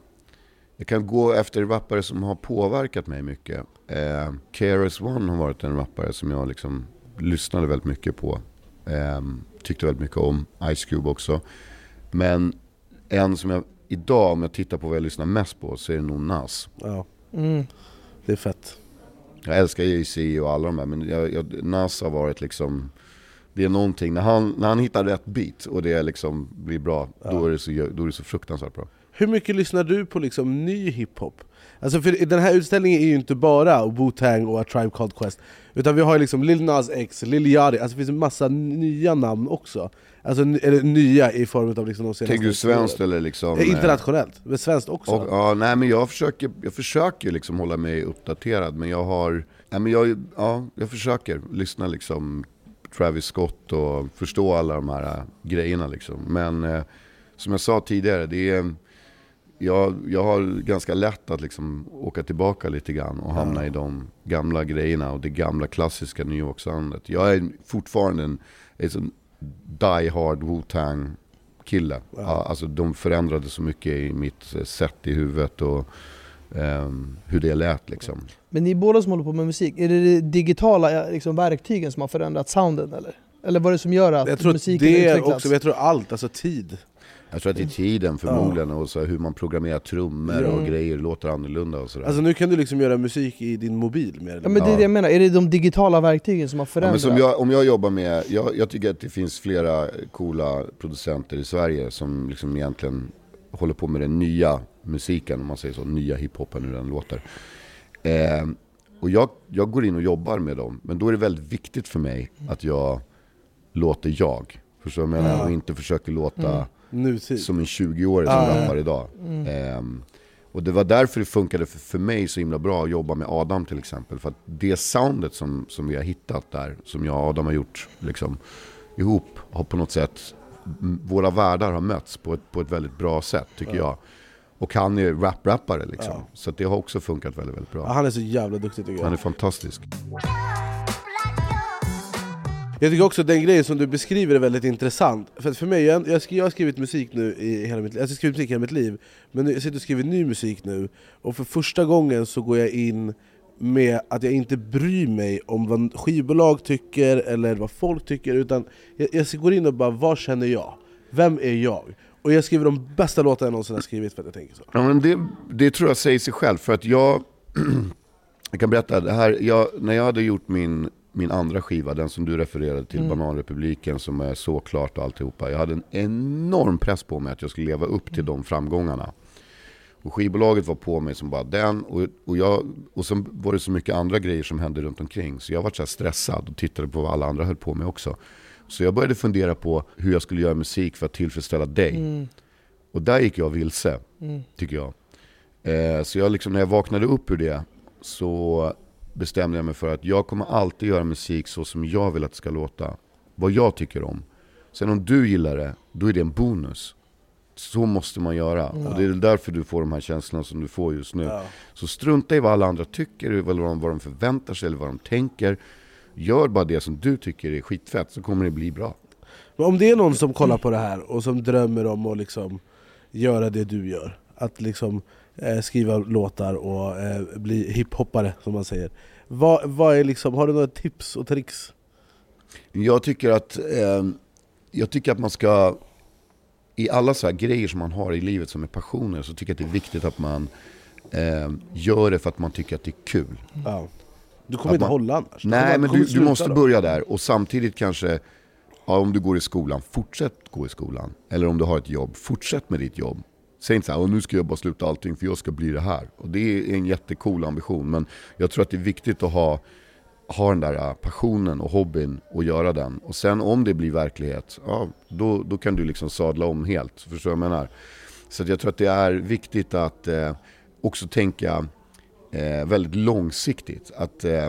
jag kan gå efter rappare som har påverkat mig mycket. Uh, K R S One har varit en rappare som jag liksom lyssnade väldigt mycket på. Um, tyckte väldigt mycket om. Ice Cube också. Men en som jag idag, om jag tittar på vad jag lyssnar mest på, så är det nog Nas. Ja. Mm. Det är fett. Jag älskar Jay-Z och alla de här, men jag, jag, Nas har varit liksom, det är någonting, när han, när han hittar rätt beat och det liksom blir bra, ja. då, är det så, då är det så fruktansvärt bra. Hur mycket lyssnar du på liksom ny hiphop? Alltså för den här utställningen är ju inte bara Wu-Tang och A Tribe Called Quest, utan vi har ju liksom Lil Nas X, Lil Yachty, alltså det finns en massa nya namn också. Alltså eller nya i form av liksom de senaste. Tänker du svenskt eller liksom eh, internationellt, men svenskt också. Och, ja, nej men jag försöker jag försöker liksom hålla mig uppdaterad, men jag har nej, men jag ja, jag försöker lyssna liksom Travis Scott och förstå alla de här äh, grejerna liksom. Men eh, som jag sa tidigare, det är jag, jag har ganska lätt att liksom åka tillbaka lite grann och hamna ja. i de gamla grejerna och det gamla klassiska New York-soundet. Jag är fortfarande en, en sån die hard Wu-Tang kille. Ja. Alltså de förändrade så mycket i mitt sätt i huvudet och um, hur det lät liksom. Men ni båda som håller på med musik, är det de digitala liksom, verktygen som har förändrat sounden eller? Eller vad är det som gör att jag tror musiken det är utvecklas? också, jag tror allt, alltså tid. Jag tror att det är tiden förmodligen ja. och så hur man programmerar trummor ja. och grejer låter annorlunda och sådär. Alltså nu kan du liksom göra musik i din mobil mer eller ja, men det är det jag menar, är det de digitala verktygen som har förändrat? Ja, men som jag, om jag jobbar med, jag, jag tycker att det finns flera coola producenter i Sverige som liksom egentligen håller på med den nya musiken, om man säger så, nya hiphopen, hur den låter. Eh, och jag, jag går in och jobbar med dem, men då är det väldigt viktigt för mig att jag låter jag, förstår du vad jag menar? Och inte försöker låta mm. Nutid. som en tjugo-årig som ah, rappar idag. Mm. Eh, och det var därför det funkade för, för mig så himla bra att jobba med Adam till exempel. För att det soundet som, som vi har hittat där, som jag och Adam har gjort liksom, ihop, har på något sätt, våra världar har mötts på ett, på ett väldigt bra sätt tycker ja. jag. Och han är rap-rappare liksom. Ja. Så det har också funkat väldigt, väldigt bra. Ja, han är så jävla duktig tycker jag. Han är fantastisk. Jag tycker också att den grejen som du beskriver är väldigt intressant. För, för mig, jag, jag har skrivit musik nu i hela mitt liv. Jag har skrivit musik i hela mitt liv. Men jag sitter och skriver ny musik nu. Och för första gången så går jag in med att jag inte bryr mig om vad skivbolag tycker eller vad folk tycker. Utan jag, jag går in och bara, vad känner jag? Vem är jag? Och jag skriver de bästa låtarna jag någonsin har skrivit för att jag tänker så. Ja, men det, det tror jag säger sig själv. För att jag, jag kan berätta, det här, jag, när jag hade gjort min... min andra skiva, den som du refererade till, mm. Bananrepubliken, som är så klart och alltihopa. Jag hade en enorm press på mig att jag skulle leva upp till de framgångarna. Och skivbolaget var på mig som bara den. Och, och, jag, och så var det så mycket andra grejer som hände runt omkring. Så jag var så här stressad och tittade på vad alla andra höll på med också. Så jag började fundera på hur jag skulle göra musik för att tillfredsställa dig. Mm. Och där gick jag vilse, mm. tycker jag. Eh, så jag liksom, när jag vaknade upp ur det så bestämde jag mig för att jag kommer alltid göra musik så som jag vill att det ska låta. Vad jag tycker om. Sen om du gillar det, då är det en bonus. Så måste man göra. Mm. Och det är därför du får de här känslorna som du får just nu. Ja. Så strunta i vad alla andra tycker, vad de, vad de förväntar sig eller vad de tänker. Gör bara det som du tycker är skitfett, så kommer det bli bra. Men om det är någon som kollar på det här och som drömmer om att liksom göra det du gör, att liksom eh, skriva låtar och eh, bli hiphoppare som man säger, vad, vad är liksom, har du några tips och tricks? Jag tycker att eh, jag tycker att man ska, i alla så här grejer som man har i livet som är passioner, så tycker jag att det är viktigt att man eh, gör det för att man tycker att det är kul. Ja. Du kommer att inte man, hålla annars. Nej, men du, du måste då. börja där. Och samtidigt kanske, ja, om du går i skolan, fortsätt gå i skolan. Eller om du har ett jobb, fortsätt med ditt jobb. Säg inte så här, och nu ska jag bara sluta allting för jag ska bli det här. Och det är en jättecool ambition. Men jag tror att det är viktigt att ha, ha den där passionen och hobbyn och göra den. Och sen om det blir verklighet, ja, då, då kan du liksom sadla om helt. Förstår du vad jag menar? Så att jag tror att det är viktigt att eh, också tänka Eh, väldigt långsiktigt att eh,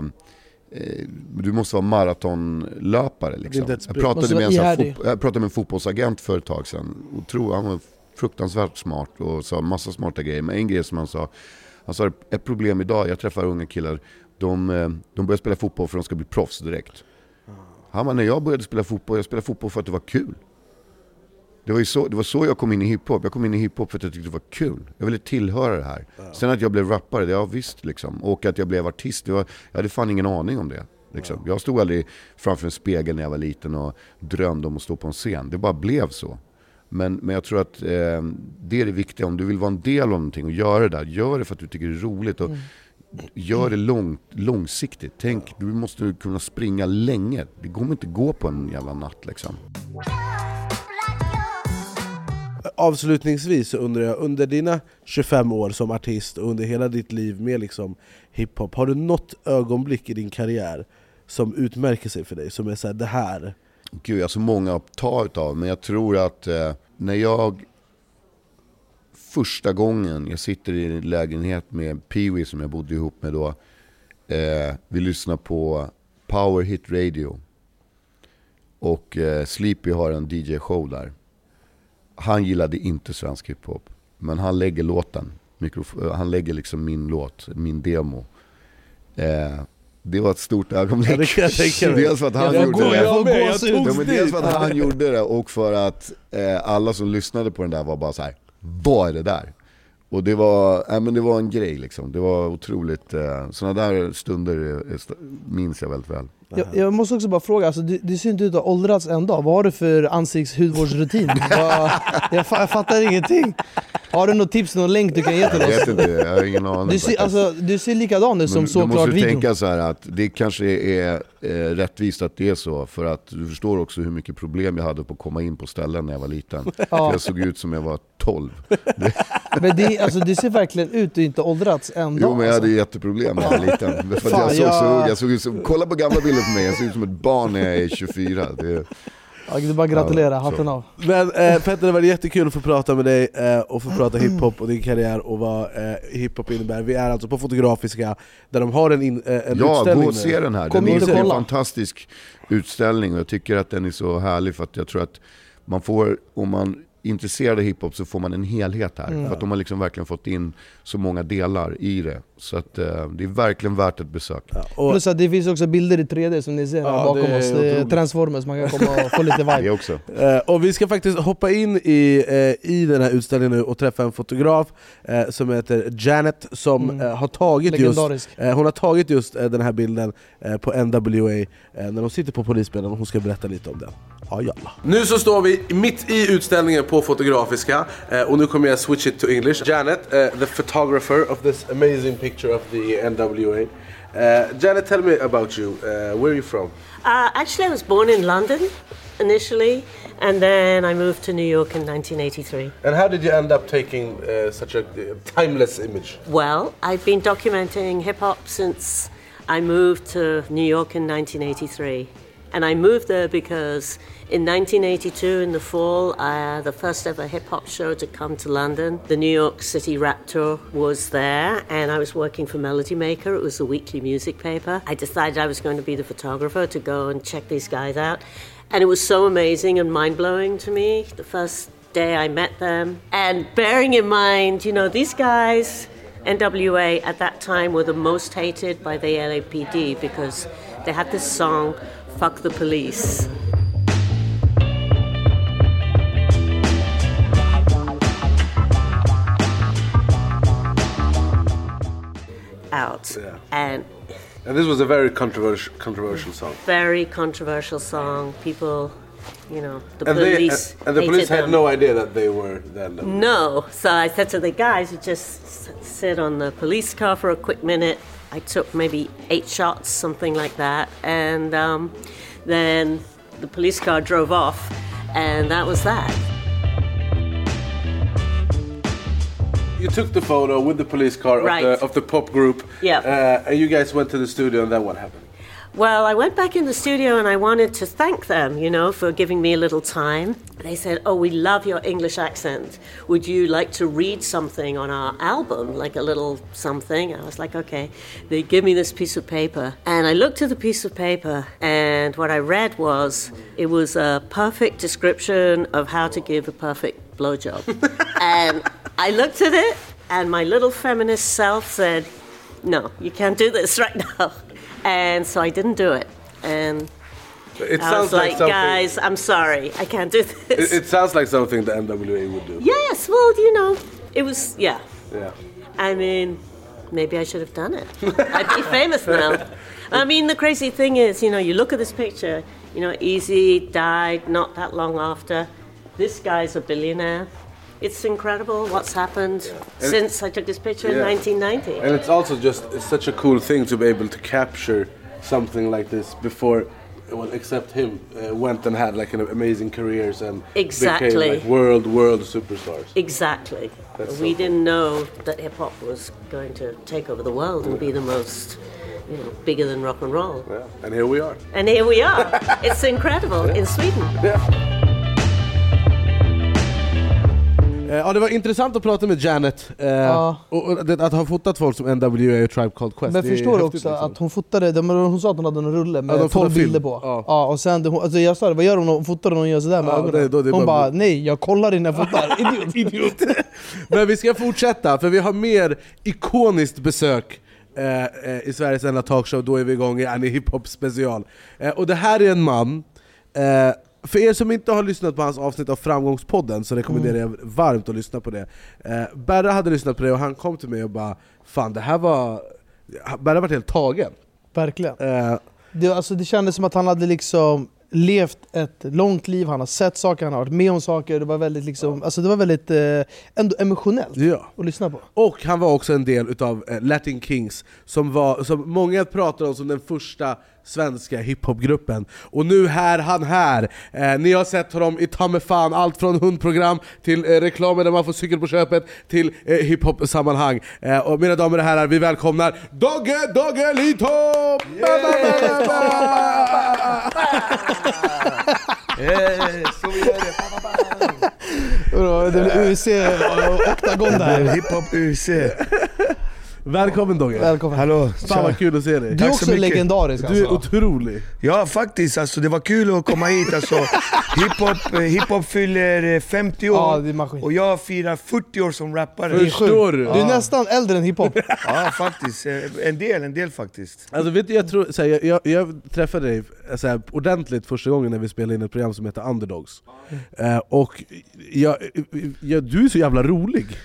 du måste vara maratonlöpare liksom. Jag pratade med en, sån fot- jag pratade med en fotbollsagent för ett tag sedan och tror han var fruktansvärt smart och sa massa smarta grejer, men en grej som han sa, han sa ett problem idag, jag träffar unga killar, de, de börjar spela fotboll för att de ska bli proffs direkt. Han var, när jag började spela fotboll, jag spelade fotboll för att det var kul. Det var, ju så, det var så jag kom in i hiphop. Jag kom in i hiphop för att jag tyckte det var kul. Jag ville tillhöra det här. Ja. Sen att jag blev rappare, det jag visst liksom. Och att jag blev artist, det var, jag hade fan ingen aning om det. Liksom. Ja. Jag stod aldrig framför en spegel när jag var liten och drömde om att stå på en scen. Det bara blev så. Men, men jag tror att eh, det är det viktiga. Om du vill vara en del av någonting och göra det där, gör det för att du tycker det är roligt. Och mm. gör det lång, långsiktigt. Tänk, ja. Du måste kunna springa länge. Det kommer inte gå på en jävla natt liksom. Avslutningsvis så undrar jag, under dina tjugofem år som artist och under hela ditt liv med liksom hiphop, har du något ögonblick i din karriär som utmärker sig för dig, som är så här, det här? Gud, jag har så många att ta utav, men jag tror att eh, när jag första gången jag sitter i en lägenhet med Pee-wee som jag bodde ihop med då, eh, vi lyssnar på Power Hit Radio och eh, Sleepy har en D J-show där. Han gillade inte svensk hiphop, men han lägger låten, mikrof- han lägger liksom min låt, min demo. Eh, det var ett stort ögonblick. Ja, det kan jag tänka mig. Dels för att han jag gjorde går, det. Jag med, jag ja, men dels för att han gjorde det och för att eh, alla som lyssnade på den där var bara så här: vad är det där? Och det var, äh, men det var en grej liksom. Det var otroligt, eh, sådana där stunder eh, minns jag väldigt väl. Jag, jag måste också bara fråga, alltså, du, du ser inte ut att åldrats en dag. Vad har du för ansiktshudvårdsrutin? jag, jag, jag fattar ingenting. Har du något tips, någon länk du kan ge till oss? Jag vet inte, jag har ingen aning. Du ser, alltså, du ser likadan ut som såklart videon. Du måste tänka så här att det kanske är eh, rättvist att det är så. För att du förstår också hur mycket problem jag hade på att komma in på ställen när jag var liten. Ja. Jag såg ut som jag var tolv. Men det, alltså, du ser verkligen ut att inte åldrats en dag. Jo, men jag hade alltså. jätteproblem när jag var liten. För att jag såg så ung. Jag såg ut som, kolla på gamla bilder på mig. Jag ser ut som ett barn när jag är tjugofyra. Det, ja, du bara gratulera, ja, hatten av. Men eh, Petter, det var jättekul att få prata med dig eh, och få prata hiphop och din karriär och vad eh, hiphop innebär. Vi är alltså på Fotografiska där de har en, in, eh, en ja, utställning. Ja, gå och se den här. Den är en fantastisk utställning och jag tycker att den är så härlig för att jag tror att man får, om man intresserad av hiphop så får man en helhet här. Mm. För att de har liksom verkligen fått in så många delar i det. Så att uh, det är verkligen värt ett besök. Ja, och plus att det finns också bilder i tre D som ni ser ja, bakom det oss. Det är Transformers, man kan komma och få lite vibe. Det också. Uh, och vi ska faktiskt hoppa in i, uh, i den här utställningen nu och träffa en fotograf uh, som heter Janet som mm. uh, har tagit just, uh, hon har tagit just uh, den här bilden uh, på N W A uh, när de sitter på polisbilen och hon ska berätta lite om den. Ja, jalla. Nu så står vi mitt i utställningen på Fotografiska uh, och nu kommer jag switch it to English. Janet, uh, the photographer of this amazing picture of the N W A. Uh, Janet, tell me about you. Uh, where are you from? Uh, actually, I was born in London, initially, and then I moved to New York in nineteen eighty-three. And how did you end up taking uh, such a uh, timeless image? Well, I've been documenting hip-hop since I moved to New York in nineteen eighty-three. And I moved there because in nineteen eighty-two, in the fall, uh, the first ever hip-hop show to come to London, the New York City Rap Tour, was there, and I was working for Melody Maker. It was a weekly music paper. I decided I was going to be the photographer to go and check these guys out. And it was so amazing and mind-blowing to me the first day I met them. And bearing in mind, you know, these guys, N W A, at that time were the most hated by the L A P D because they had this song, Fuck the Police. Out. Yeah. And And this was a very controversial controversial song. very controversial song. People, you know, the And, they, police and, and the hated police had them. no idea that they were then. No. So I said to the guys, you just s- sit on the police car for a quick minute. I took maybe eight shots, something like that. And um, then the police car drove off, and that was that. You took the photo with the police car Right. of, the, of the pop group. Yeah. Uh, and you guys went to the studio, and then what happened? Well, I went back in the studio and I wanted to thank them, you know, for giving me a little time. They said, oh, we love your English accent. Would you like to read something on our album, like a little something? I was like, okay. They give me this piece of paper. And I looked at the piece of paper, and what I read was, it was a perfect description of how to give a perfect blowjob. And I looked at it, and my little feminist self said, no, you can't do this right now. And so I didn't do it. And It I sounds was like, like, something. guys, I'm sorry, I can't do this. It, it sounds like something the N W A would do. Yes, well, you know, it was, yeah. Yeah. I mean, maybe I should have done it. I'd be famous now. I mean, the crazy thing is, you know, you look at this picture, you know, Easy died not that long after. This guy's a billionaire. It's incredible what's happened And since I took this picture Yeah. in nineteen ninety. And it's also just it's such a cool thing to be able to capture something like this before, well, except him, uh, went and had like an amazing careers and Exactly. became like world, world superstars. Exactly. That's we so didn't know that hip hop was going to take over the world and be the most, you know, bigger than rock and roll. Yeah. And here we are. And here we are. It's incredible in Sweden. Ja, det var intressant att prata med Janet eh, Ja. och, och det, att ha fotat folk som N W A och Tribe Called Quest. Men det är förstår du häftigt, också liksom. att hon fotade, de- hon sa att hon hade en rulle med Ja, de tolv fotar film. bilder på. Ja. Ja, och sen, hon, alltså jag sa det, vad gör hon när hon fotar och hon gör sådär med Ja, ögonen? det- då- det är hon bara- bara, nej jag kollar innan jag fotar, idiot, idiot. Men vi ska fortsätta, för vi har mer ikoniskt besök eh, eh, i Sveriges enda talkshow. Då är vi igång i en hiphop special. Eh, och det här är en man, eh, för er som inte har lyssnat på hans avsnitt av Framgångspodden så rekommenderar jag varmt att lyssna på det. eh, Berra hade lyssnat på det och han kom till mig och bara, fan det här var... Berra var helt tagen. Verkligen. eh, Det, alltså, det kändes som att han hade liksom levt ett långt liv, han har sett saker, han har varit med om saker. Det var väldigt, liksom, alltså, det var väldigt eh, ändå emotionellt Ja. att lyssna på. Och han var också en del utav eh, Latin Kings, som, var, som många pratar om som den första svenska hiphopgruppen. Och nu är han här. Eh, ni har sett honom i ta med fan allt från hundprogram till eh, reklamer där man får cykel på köpet till eh, hiphop-sammanhang. Eh, och mina damer och herrar, vi välkomnar Dogge Doggelito! Eh, så vi gör det. Och det blev U C och Octagon där. Hiphop U C. Välkommen Dogge! Välkommen. Hallå, Fan vad kul att se dig! Du är Tack så också mycket. legendarisk Du är alltså. otrolig! Ja faktiskt, alltså, det var kul att komma hit alltså. Hiphop, eh, hiphop fyller eh, femtio år Ja, det är maskin. och jag firar fyrtio år som rappare. Det är Förstår sjukt. du? Du är nästan äldre än hiphop. Ja faktiskt, eh, en del, en del faktiskt. Alltså vet du, jag, tror, så här, jag, jag, jag träffade dig så här, ordentligt första gången när vi spelade in ett program som heter Underdogs. eh, Och jag, jag, du är så jävla rolig.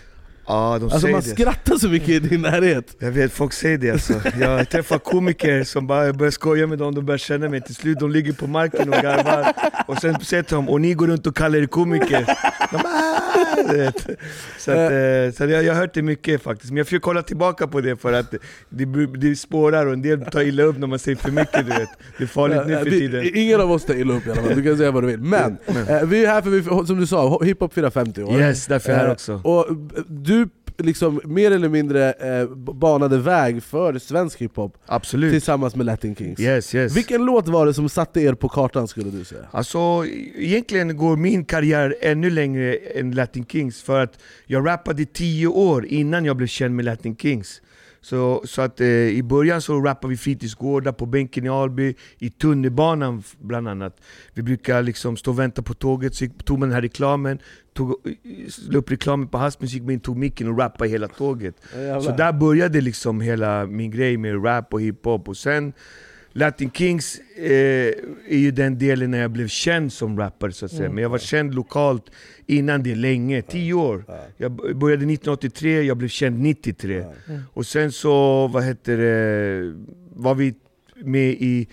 Ja, de Alltså säger man det. skrattar så mycket i din närhet. Jag vet, folk säger det alltså. Jag träffar komiker som bara börjar skoja med dem, de börjar känna mig. Till slut de ligger på marken och garvar. Och sen säger de, och ni går runt och kallar er komiker. De bara, vet. Så, att, eh, så jag, jag har hört det mycket faktiskt. Men jag försöker kolla tillbaka på det för att det, det spårar och en del tar illa upp när man säger för mycket, du vet. Det är farligt nu för tiden. Vi, ingen av oss tar illa upp i alla fall, du kan säga vad du vill. Men, men. Eh, vi är här för, vi, som du sa, hiphop firar femtio år. Yes, därför är jag här också. Eh, och du liksom mer eller mindre eh, banade väg för svensk hiphop. Absolut. Tillsammans med Latin Kings. Yes, yes. Vilken låt var det som satte er på kartan, skulle du säga? Alltså egentligen går min karriär ännu längre än Latin Kings, för att jag rappade i tio år innan jag blev känd med Latin Kings. Så, så att eh, i början så rappade vi fritidsgårdar, på bänken i Alby, i tunnelbanan bland annat. Vi brukar liksom stå och vänta på tåget, så tog man den här reklamen, tog upp reklamen på Hassmusik, men tog micken och rappade hela tåget. Ja, så där började liksom hela min grej med rap och hiphop. Och sen Latin Kings eh, är ju den delen när jag blev känd som rappare så att säga. Mm. Men jag var känd lokalt innan det länge, tio år. Jag började nittonhundraåttiotre, jag blev känd nittiotre. Mm. Och sen så, vad heter det, var vi med i,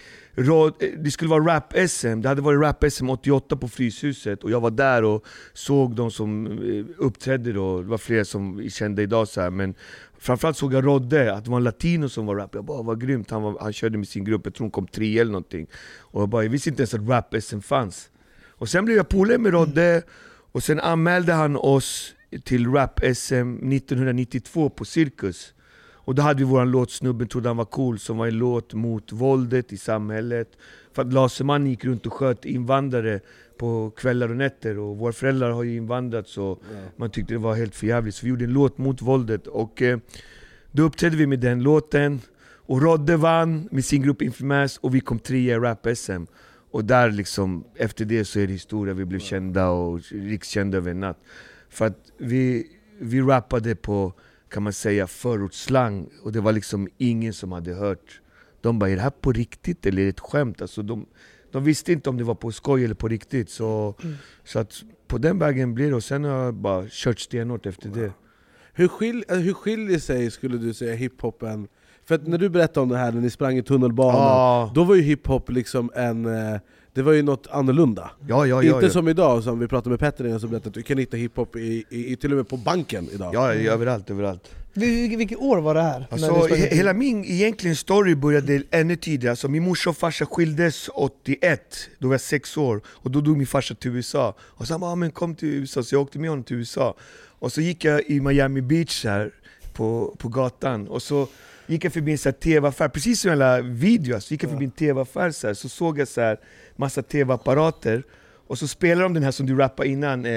det skulle vara rap-S M, det hade varit rap-S M åttioåtta på Fryshuset. Och jag var där och såg de som uppträdde då, det var flera som vi kände idag så här, men framförallt såg jag Rodde, att det var en latino som var rap. Jag bara, vad grymt, han, var, han körde med sin grupp, jag tror hon kom tre eller någonting. Och jag bara, jag visste inte ens att rap-S M fanns. Och sen blev jag polare med Rodde, och sen anmälde han oss till rap-S M nittonhundranittiotvå på Cirkus. Och då hade vi våran låt Snubben trodde han var cool, som var en låt mot våldet i samhället. För att Laserman gick runt och sköt invandrare på kvällar och nätter, och våra föräldrar har ju invandrat, så ja. Man tyckte det var helt förjävligt. Så vi gjorde en låt mot våldet, och eh, då uppträdde vi med den låten. Och Rodde vann med sin grupp Infamous, och vi kom trea i rap-S M. Och där liksom, efter det så är det historia, vi blev kända och rikskända över en natt. För att vi, vi rappade på, kan man säga, förortsslang, och det var liksom ingen som hade hört. De bara, är det här på riktigt eller är det ett skämt? Alltså de, de visste inte om det var på skoj eller på riktigt. Så, mm. så att på den vägen blir det, och sen har jag bara kört stenhårt efter det. Hur, skil, hur skiljer sig, skulle du säga, hiphopen? För att när du berättade om det här när ni sprang i tunnelbanan, ah. då var ju hiphop liksom en... Det var ju något annorlunda. Ja, ja, ja, inte ja. som idag, som vi pratade med Petter, som berättade att du kan hitta hiphop i, i, i, till och med på banken idag. Ja, överallt, överallt. Vil, vilket år var det här? Alltså, he, hela min egentligen story började ännu tidigare. Alltså, min morsa och farsa skildes åttioett, då var jag sex år. Och då dog min farsa till U S A. Och så han bara, ah, men kom till U S A, så jag åkte med honom till U S A. Och så gick jag i Miami Beach här på, på gatan. Och så gick jag förbi en tv-affär, precis som alla videos, gick jag förbi en tv-affär så, här, så såg jag så här massa tv-apparater, och så spelade de den här som du rappade innan, eh,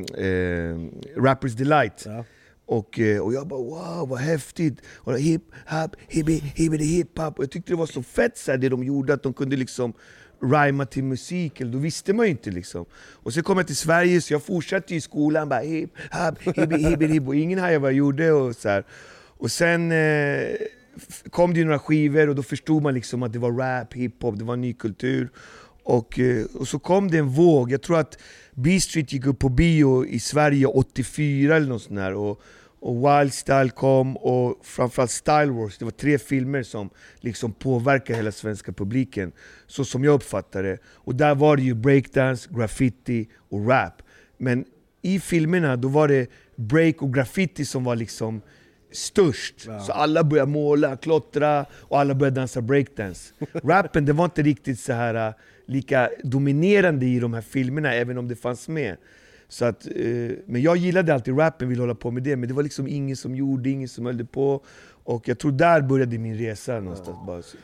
eh, Rappers Delight. Ja. Och, och jag bara, wow, vad häftigt. Och hip, hop, hibbi, hibbi, hip hop. Och jag tyckte det var så fett så här, det de gjorde, att de kunde liksom rhyma till musik, eller då visste man ju inte liksom. Och så kom jag till Sverige, så jag fortsatte i skolan bara hip, hop, hibbi, hibbi, hibbi. Och ingen hade vad jag gjorde och så här. Och sen eh, kom det ju några skivor, och då förstod man liksom att det var rap, hiphop, det var ny kultur. Och, och så kom det en våg. Jag tror att B-Street gick upp på bio i Sverige åttiofyra eller något sånt där. Och, och Wild Style kom, och framförallt Style Wars. Det var tre filmer som liksom påverkade hela svenska publiken, så som jag uppfattade det. Och där var det ju breakdance, graffiti och rap. Men i filmerna då var det break och graffiti som var liksom störst. Wow. Så alla började måla, klottra, och alla började dansa breakdance. Rappen, det var inte riktigt så här lika dominerande i de här filmerna, även om det fanns med. Så att, eh, men jag gillade alltid rappen, ville hålla på med det, men det var liksom ingen som gjorde, ingen som höll på. Och jag tror där började min resa någonstans. Ja. Bara.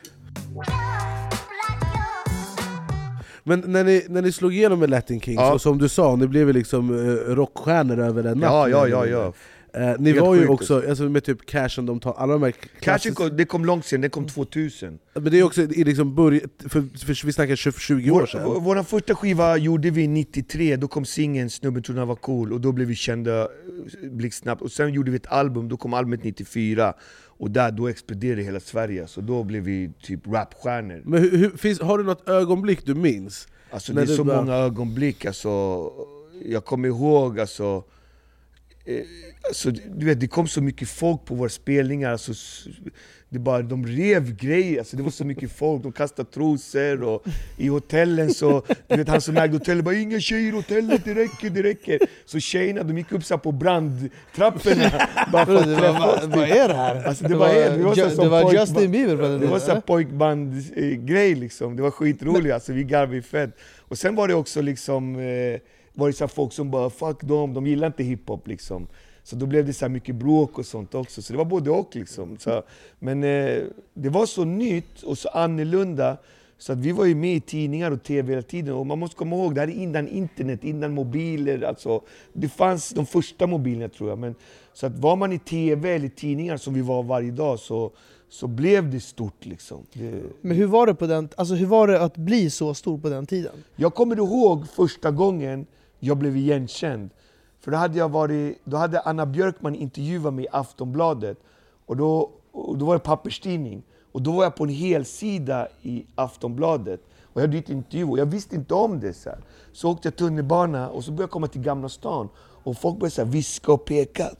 Men när ni, när ni slog igenom med Latin Kings, ja. Och som du sa, ni blev liksom uh, rockstjärnor över en natt. Ja, ja, ja, ja. Uh, ni var ju också, alltså med typ Cash, de tar alla de här Cash, det kom långt sen, det kom tvåtusen. Men det är också i liksom börj- för, för vi snackar tjugo år sedan. Vår, vår första skiva gjorde vi nittiotre, då kom singeln Snubben trodde han var cool, och då blev vi kända blixtsnabbt. Och sen gjorde vi ett album, då kom albumet nittiofyra, och där, då exploderade hela Sverige, så då blev vi typ rapstjärnor. Men hur, hur, finns, har du något ögonblick du minns? Alltså det är så bara... många ögonblick, alltså, jag kommer ihåg, alltså eh, alltså, du vet, det kom så mycket folk på våra spelningar, alltså, det bara, de rev grejer, alltså, det var så mycket folk, de kastade trosor och i hotellen så, du vet, han som ägde hotellet bara, inga tjejer i hotellet, det räcker, det räcker. Så tjejerna, de gick upp så på brandtrapporna bara för att träffa oss. Vad är det här? Alltså, det var, det var, ju, det var pojk, Justin Bieber på den. det var så här pojkband-grej liksom, det var skitroligt, alltså, vi garvade fett. Och sen var det också liksom, eh, var det så här folk som bara, fuck dem, de gillar inte hiphop liksom. Så då blev det så här mycket bråk och sånt också. Så det var både och liksom. Så, men eh, det var så nytt och så annorlunda. Så att vi var ju med i tidningar och tv hela tiden. Och man måste komma ihåg, det här är innan internet, innan mobiler. Alltså, det fanns de första mobilerna tror jag. Men, så att var man i tv eller tidningar som vi var varje dag så, så blev det stort liksom. Det... Men hur var det på den, alltså hur var det att bli så stor på den tiden? Jag kommer ihåg första gången jag blev igenkänd. För då hade, jag varit, då hade Anna Björkman intervjuat mig i Aftonbladet. Och då, och då var det papperstidning. Och då var jag på en hel sida i Aftonbladet. Och jag hade ett intervju och jag visste inte om det. Så, här. Så åkte jag tunnelbana och så började jag komma till Gamla stan. Och folk började så här, viska och peka.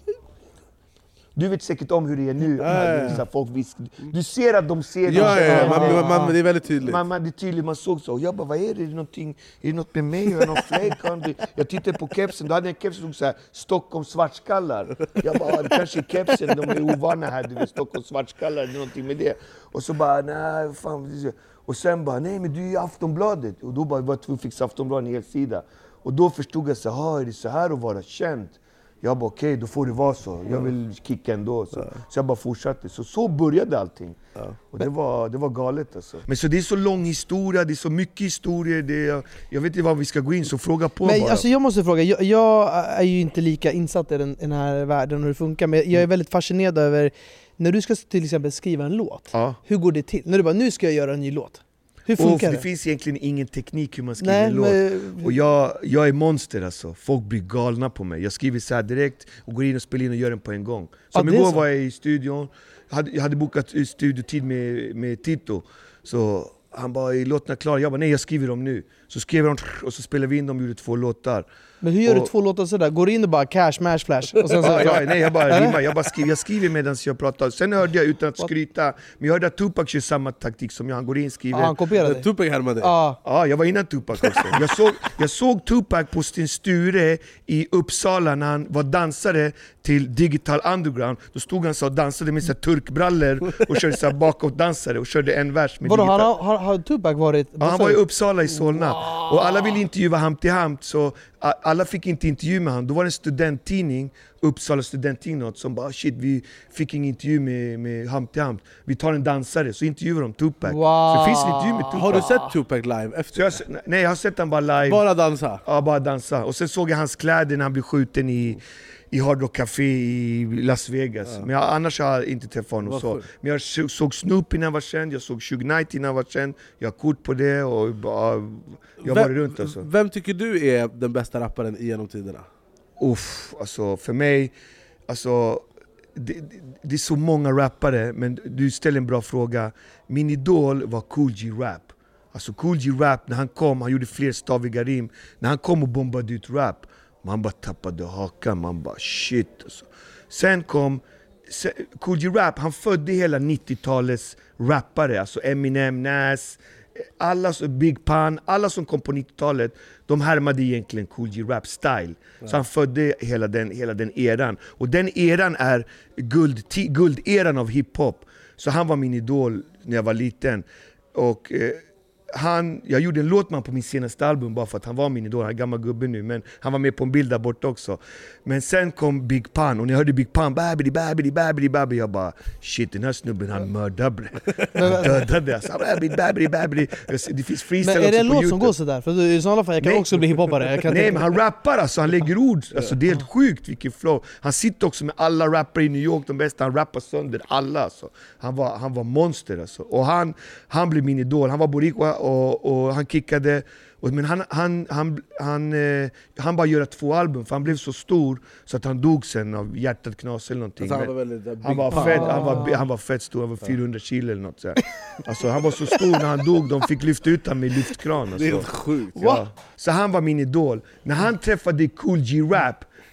Du vet säkert om hur det är nu. Äh. Så folk viskar. Du ser att de ser... Ja, de ja, ja. Man, man, man, det är väldigt tydligt. Man, man, det är tydligt, man såg så. Och jag bara, vad är det? Är det, någonting, är det något med mig? Är det någon fläck? Jag tittade på kepsen, då hade jag en keps som stod så här, Stockholm svartskallar. Jag bara, det kanske är kepsen, de är ovana här, du vet, Stockholm svartskallar, det är någonting med det. Och så bara, nej, fan. Och sen bara, nej men du är i Aftonbladet. Och då bara, var jag fick Aftonbladet en hel sida. Och då förstod jag så här, är det så här att vara känd? Jag bara okej, okay, då får det vara så. Jag vill kicka ändå. Så, ja. så jag bara fortsatte. Så så började allting. Ja. Och det var, det var galet alltså. Men så det är så lång historia, det är så mycket historier. Det är, jag vet inte vad vi ska gå in, så fråga på men, bara. Alltså, jag måste fråga, jag, jag är ju inte lika insatt i den, den här världen och hur det funkar. Men jag är väldigt fascinerad över, när du ska till exempel skriva en låt. Ja. Hur går det till? När du bara, nu ska jag göra en ny låt. Hur funkar oh, det? Det finns egentligen ingen teknik hur man skriver Nej, en låt. Men... Och jag, jag är monster alltså. Folk blir galna på mig. Jag skriver så här direkt och går in och spelar in och gör den på en gång. Som ja, igår var jag i studion. Jag hade, jag hade bokat studiotid med, med Tito. Så han bara, är låtarna klara? Jag bara, nej jag skriver dem nu. Så skrev de och så spelade vi in dem och gjorde två låtar. Men hur gör och, du två låtar sådär? Går du in och bara cash, mash, flash? Och sen så ja, ja, nej, jag bara rimmar. Jag bara skriver, jag skriver medan jag pratar. Sen hörde jag, utan att skryta, men jag hörde att Tupac kör samma taktik som jag. Han går in och skriver. Ah, han kopierade dig? Tupac härmade. Ja, ah. ah, jag var innan Tupac också. Jag såg, jag såg Tupac på Sten Sture i Uppsala när han var dansare till Digital Underground. Då stod han så och dansade med så turkbrallor och körde så bakåtdansare och körde en vers med Vadå, Digital. Har, har, har Tupac varit... Ja, han var i Uppsala i Solna. Wow. Och alla ville intervjua Hamp till Hamp, så alla fick inte intervju med honom. Då var det en studenttidning, Uppsala studenttidning, som bara shit, vi fick ingen intervju med, med Hamp till Hamp. Vi tar en dansare, så intervjuar de Tupac. Wow. Så det finns en intervju med Tupac. Har du sett Tupac live efter? Så jag, nej, jag har sett han bara live. Bara dansa? Ja, bara dansa. Och sen såg jag hans kläder när han blev skjuten i i Hard Rock Café i Las Vegas. Ja. Men jag, annars har jag inte träffat honom så. Men jag såg Snoopy när han var känd, jag såg Suge Knight när han var känd. Jag har kort på det och bara, jag var runt alltså. Vem tycker du är den bästa rapparen genom tiderna? Uff, alltså för mig, alltså det, det, det är så många rappare, men du ställer en bra fråga. Min idol var Kool G Rap. Alltså Kool G Rap, när han kom, han gjorde fler staviga rim. När han kom och bombade ut rap, man bara tappade hakan, man bara shit alltså. Sen kom sen, Kool G Rap, han födde hela nittiotalets rappare, alltså Eminem, Nas, alla, Big Pun, alla som kom på nittiotalet, de härmade egentligen Kool G Rap style. Ja. Så han födde hela den, hela den eran. Och den eran är guld, gulderan av hiphop. Så han var min idol när jag var liten. Och eh, Han, jag gjorde en låt med på min senaste album bara för att han var min idol, han är gammal gubbe nu, men han var med på en bild där borta också. Men sen kom Big Pun, och när jag hörde Big Pun, babidi babidi babidi babidi, jag bara shit, den här snubben han mördade, han dödade alltså, babidi babidi babidi. Det finns freestyle. Men är det en låt YouTube som går sådär? För i sådana fall jag kan Nej. också bli hiphopare. Jag kan Nej, inte... men han rappar alltså, han lägger ord, alltså det är helt sjukt vilken flow. Han sitter också med alla rappare i New York, de bästa, han rappar sönder alla alltså. Han var, han var monster alltså. Och han, han blev min idol, han var boricua och, och han kickade, och, men han, han, han, han, eh, han bara göra två album, för han blev så stor så att han dog sen av hjärtat knas eller någonting. Alltså han, var väldigt, han, var fett, han, var, han var fett stor, han var fyrahundra kilo eller något så här. Alltså han var så stor när han dog, de fick lyfta ut honom med lyftkran alltså. Det är helt sjukt. Ja. Så han var min idol. När han träffade Kool G Rap,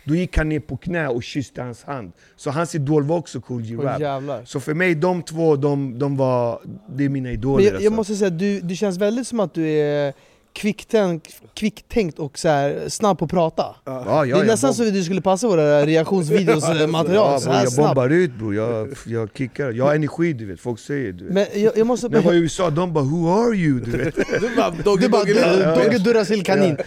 Då gick han ner på knä och kysste hans hand. Så hans idol var också Kool G Rap. Jävlar. Så för mig, de två, de, de var, det är mina idoler. Men jag, alltså. jag måste säga, du, du känns väldigt som att du är kvicktänkt, kvicktänkt och så här, snabb på att prata. Ja, ja, det är jag nästan bomb- så att du skulle passa våra reaktionsvideos material. Ja, så bro, här jag snabbt. bombar ut bro, jag, jag kickar. Jag har energi, du vet, folk säger du vet. Men jag, jag måste... När jag var i U S A, de bara 'Who are you?' Du vet. Du bara Dogge Du bara Dogge Dogge Duracell-kanin.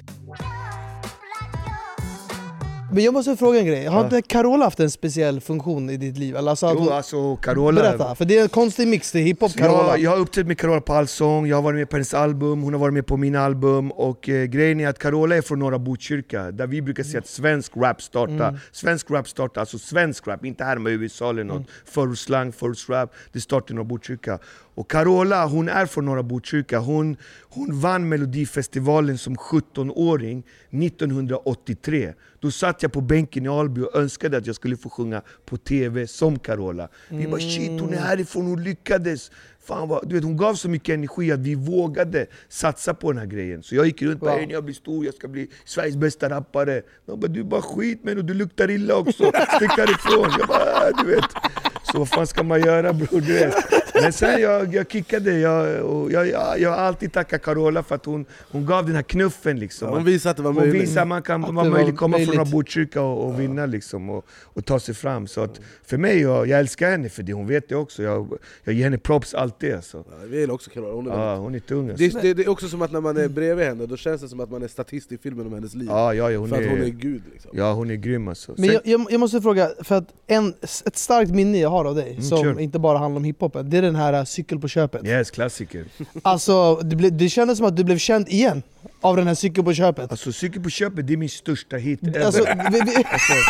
Men jag måste fråga en grej, har inte Carola haft en speciell funktion i ditt liv? Eller alltså, att Jo, hon- alltså Carola. Berätta, för det är en konstig mix, det är hiphop Carola. Jag, jag har uppträtt med Carola på Allsång, jag har varit med på hennes album, hon har varit med på min album. Och eh, grejen är att Carola är från norra Botkyrka, där vi brukar säga att svensk rap startar. Mm. Svensk rap startar, alltså svensk rap, inte här med U S A eller något. Mm. Förortsslang, förortsrap, det startar i norra Botkyrka. Och Carola, hon är från norra Botkyrka. Hon, hon vann Melodifestivalen som sjuttonåring nittonhundraåttiotre. Då satt jag på bänken i Alby och önskade att jag skulle få sjunga på tv som Carola. Vi bara shit, hon är härifrån, hon lyckades. Fan vad, du vet, hon gav så mycket energi att vi vågade satsa på den här grejen. Så jag gick runt och bara, när jag blir stor, jag ska bli Sveriges bästa rappare. De bara, du är bara skit men och du luktar illa också. Stick härifrån. Jag bara, du vet. Så vad fan ska man göra bror, du vet. Men sen jag, jag kickade, jag, och jag, jag, jag har alltid tackat Carola för att hon, hon gav den här knuffen liksom. Ja, hon visade att det var hon möjligt. visade att man kan Att vara det var möjligt komma möjligt. från Botkyrka och, och vinna liksom, och, och ta sig fram. Så att för mig, jag, jag älskar henne för det, hon vet det också. Jag, jag ger henne props alltid alltså. Ja, vi gillar också Carola, hon är Ja, väldigt- hon är tung alltså. det, det, det är också som att när man är bredvid henne, då känns det som att man är statist i filmen om hennes liv. Ja, ja, ja, hon, För att är, hon är gud liksom. ja, hon är grym alltså. Men Sen- jag, jag, jag måste fråga, för att en, ett starkt minne jag har av dig, Mm, som kör. inte bara handlar om hiphopen, det är den här uh, cykel på köpet. Yes, klassiker. Alltså, det, ble, det kändes som att du blev känd igen av den här cykel på köpet. Alltså cykel på köpet, det är min största hit ever. Alltså, vi, vi,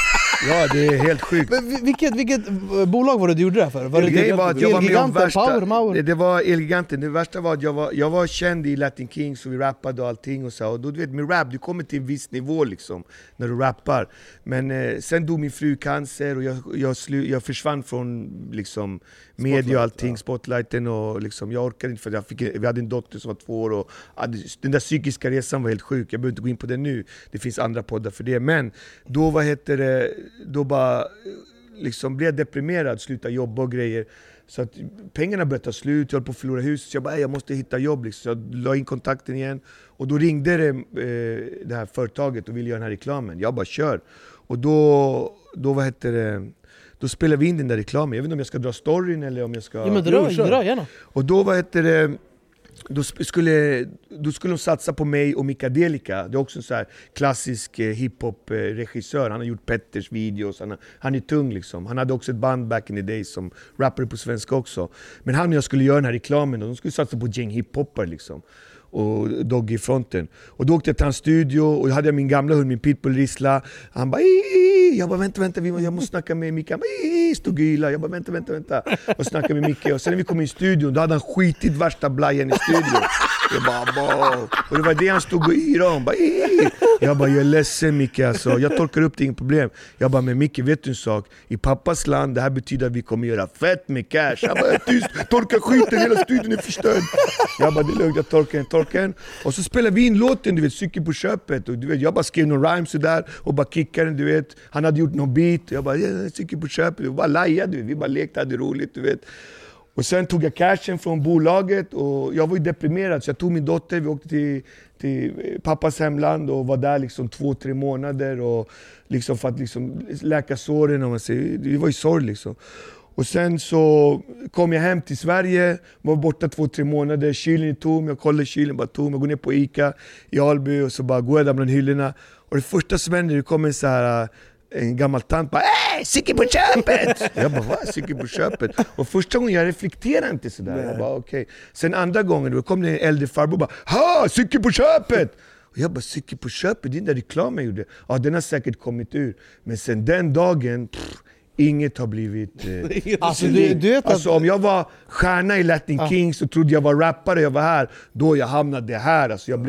Ja, det är helt sjukt. men vi- vilket, vilket eh, bolag var det du gjorde det här för? Var det Grejen var att jag var med om Elgiganten, värsta, Power, Mauer? det, det var Elgiganten, det värsta var att jag var, jag var känd i Latin Kings och vi rappade och allting och så, och då, du vet med rap, du kommer till en viss nivå liksom, när du rappar. Men eh, sen dog min fru cancer och jag, jag, slu, jag försvann från liksom, media och allting, spotlighten, och liksom, jag orkade inte för jag fick, vi hade en dotter som var två år och hade, den där psykiska resan var helt sjuk, jag behöver inte gå in på det nu, det finns andra poddar för det. Men då, vad heter det, då bara liksom blev jag deprimerad, slutade jobba och grejer. Så att pengarna började ta slut, jag höll på att förlora huset, så jag bara, jag måste hitta jobb liksom. Så jag la in kontakten igen, och då ringde det, eh, det här företaget och ville göra den här reklamen. Jag bara, kör. Och då, då vad heter det, då spelade vi in den där reklamen. Jag vet inte om jag ska dra storyn eller om jag ska... Ja, men dra, dra gärna. Och då, vad heter det, då skulle, då skulle de satsa på mig och Mikadelika. Det är också en så här klassisk eh, hiphop-regissör. Han har gjort Petters videos, han, han är tung liksom. Han hade också ett band back in the day som rappade på svenska också. Men han och jag skulle göra den här reklamen och de skulle satsa på ett gäng hiphoppare liksom. Och Dogge i fronten. Och då åkte jag till hans studio och då hade jag min gamla hund, min pitbull Rissla. Han bara Ii! Jag bara vänta, vänta, jag måste snacka med Micke. Han bara Ii! Stod och ylade. Jag bara vänta, vänta, vänta. Och snackade med Micke. Och sen när vi kom in i studion, då hade han skitit värsta blajen i studion. Jag bara Bow. Och det var det han stod och yrade om. Bara, Ii! Jag bara, jag är ledsen Micke alltså. Jag torkar upp det, inget problem. Jag bara, men Micke, vet du en sak? I pappas land, det här betyder att vi kommer göra fett med cash. Jag bara, tyst, torka skiten, hela studion är förstörd. Jag bara, det är lugnt, jag torkar en, torkar en. Och så spelade vi in låten, du vet, cykel på köpet. Och du vet, jag bara skrev någon rhyme sådär och bara kickade den, du vet. Han hade gjort någon beat. Jag bara, ja, cykel på köpet. Vi bara lajade, vi bara lekte, hade roligt, du vet. Och sen tog jag cashen från bolaget och jag var ju deprimerad, så jag tog min dotter, vi åkte till, till pappas hemland och var där liksom två, tre månader och liksom för att liksom läka såren, om man säger. Det var ju sorg liksom. Och sen så kom jag hem till Sverige, var borta två, tre månader, kylen är tom, jag kollar kylen, bara tom, jag går ner på Ica i Alby och så bara går jag där bland hyllorna. Och det första som händer, det kommer en så här, en gammal tant bara ”Äh, cykel på köpet!” Jag bara ”Vad? Cykel på köpet?” Och första gången jag reflekterade inte sådär. Jag bara okej. Okay. Sen andra gången då kom det en äldre farbror och bara ”Ha! Cykel på köpet!” Och jag bara ”Cykel på köpet? Det är den där reklamen jag gjorde. Ja, den har säkert kommit ur. Men sen den dagen, pff, inget har blivit... Eh, Alltså, du, du vet att... alltså om jag var stjärna i Latin Ah. Kings och trodde jag var rappare, jag var här, då jag hamnade här. Alltså jag blev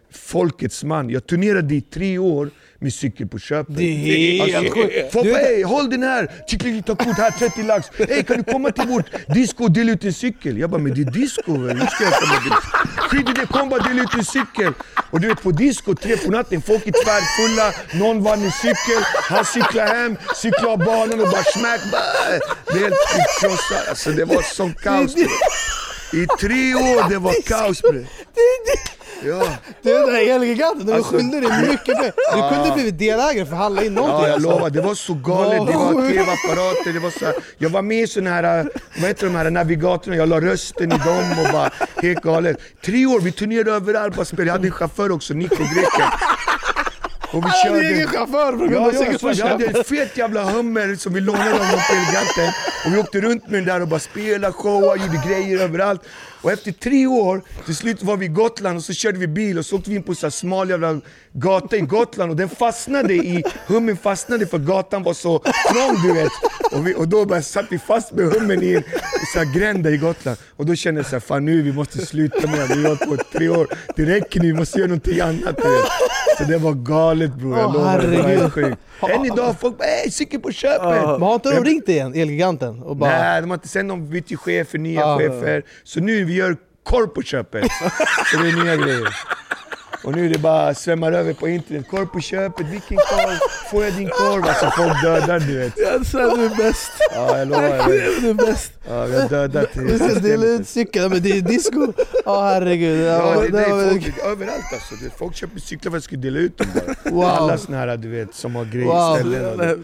folkets man. Jag turnerade i tre år med cykel på köpet. Det är helt sjukt. Folk bara, hej, håll den här! Chickli, ta kort här, trettio lax. Hej, kan du komma till vårt disco och dela ut en cykel? Jag bara, men det är disco väl? Hur ska jag komma till? Skit i det, kom bara dela ut en cykel. Och du vet, på disco, tre på natten, folk är tvärfulla, någon vann en cykel, han cyklar hem, cyklar av banan och bara smack, bara. Det är helt krossat. Alltså det var sån kaos. I tre år det var kaos. Ja. Du är den här Elgiganten, du alltså, skyllde dig mycket mer. Du ja. kunde blivit delägare för handla in någonting. Ja, jag alltså. lovar, det var så galet. Det var tv-apparater, det var så här. Jag var med i såna här, vad heter de här navigatorerna, jag la rösten i dem och bara helt galet. Tre år, vi turnerade överallt, bara spelade. Jag hade en chaufför också, Nico Greker. Och vi han hade egen chaufför på grund av cykel på köpet. Vi hade en fet jävla hummer som vi lånade av någon på Elgiganten. Och vi åkte runt med den där och bara spelade, showa, gjorde grejer överallt. Och efter tre år, till slut var vi i Gotland och så körde vi bil och så åkte vi in på så här smal jävla gata i Gotland. Och den fastnade i, hummen fastnade för gatan var så trång, du vet. Och, vi, och då bara satt vi fast med hummen i en så här grända i Gotland. Och då kände jag så här, fan nu vi måste sluta med det. Vi har på tre år, det räcker nu, vi måste göra någonting annat. Du vet. Så det var galet, bror. Jag lovar, det var sjukt. Än idag, folk bara, hej, cykel på köpet. Uh, men har inte de ringt igen, Elgiganten? Och bara... Nej, de har inte, sen de bytt chefer, nya uh. chefer. Så nu vi gör korv på köpet. Så det är nya grejer. Och nu är det bara svämmar över på internet. Korv på köpet, vilken korv? Får jag din korv? Alltså folk dödar, du vet. Jag säger du är bäst. Ja, jag lovar. Jag du är bäst. Ja, vi har dödat det. Du ska dela ut cykeln, men det är disco. Ja, oh, herregud. Ja, ja, det, det är folk, det... överallt alltså. Folk köper cyklar för att skulle dela ut dem bara. Wow. Alla såna här, du vet, som har grejer wow. ställen.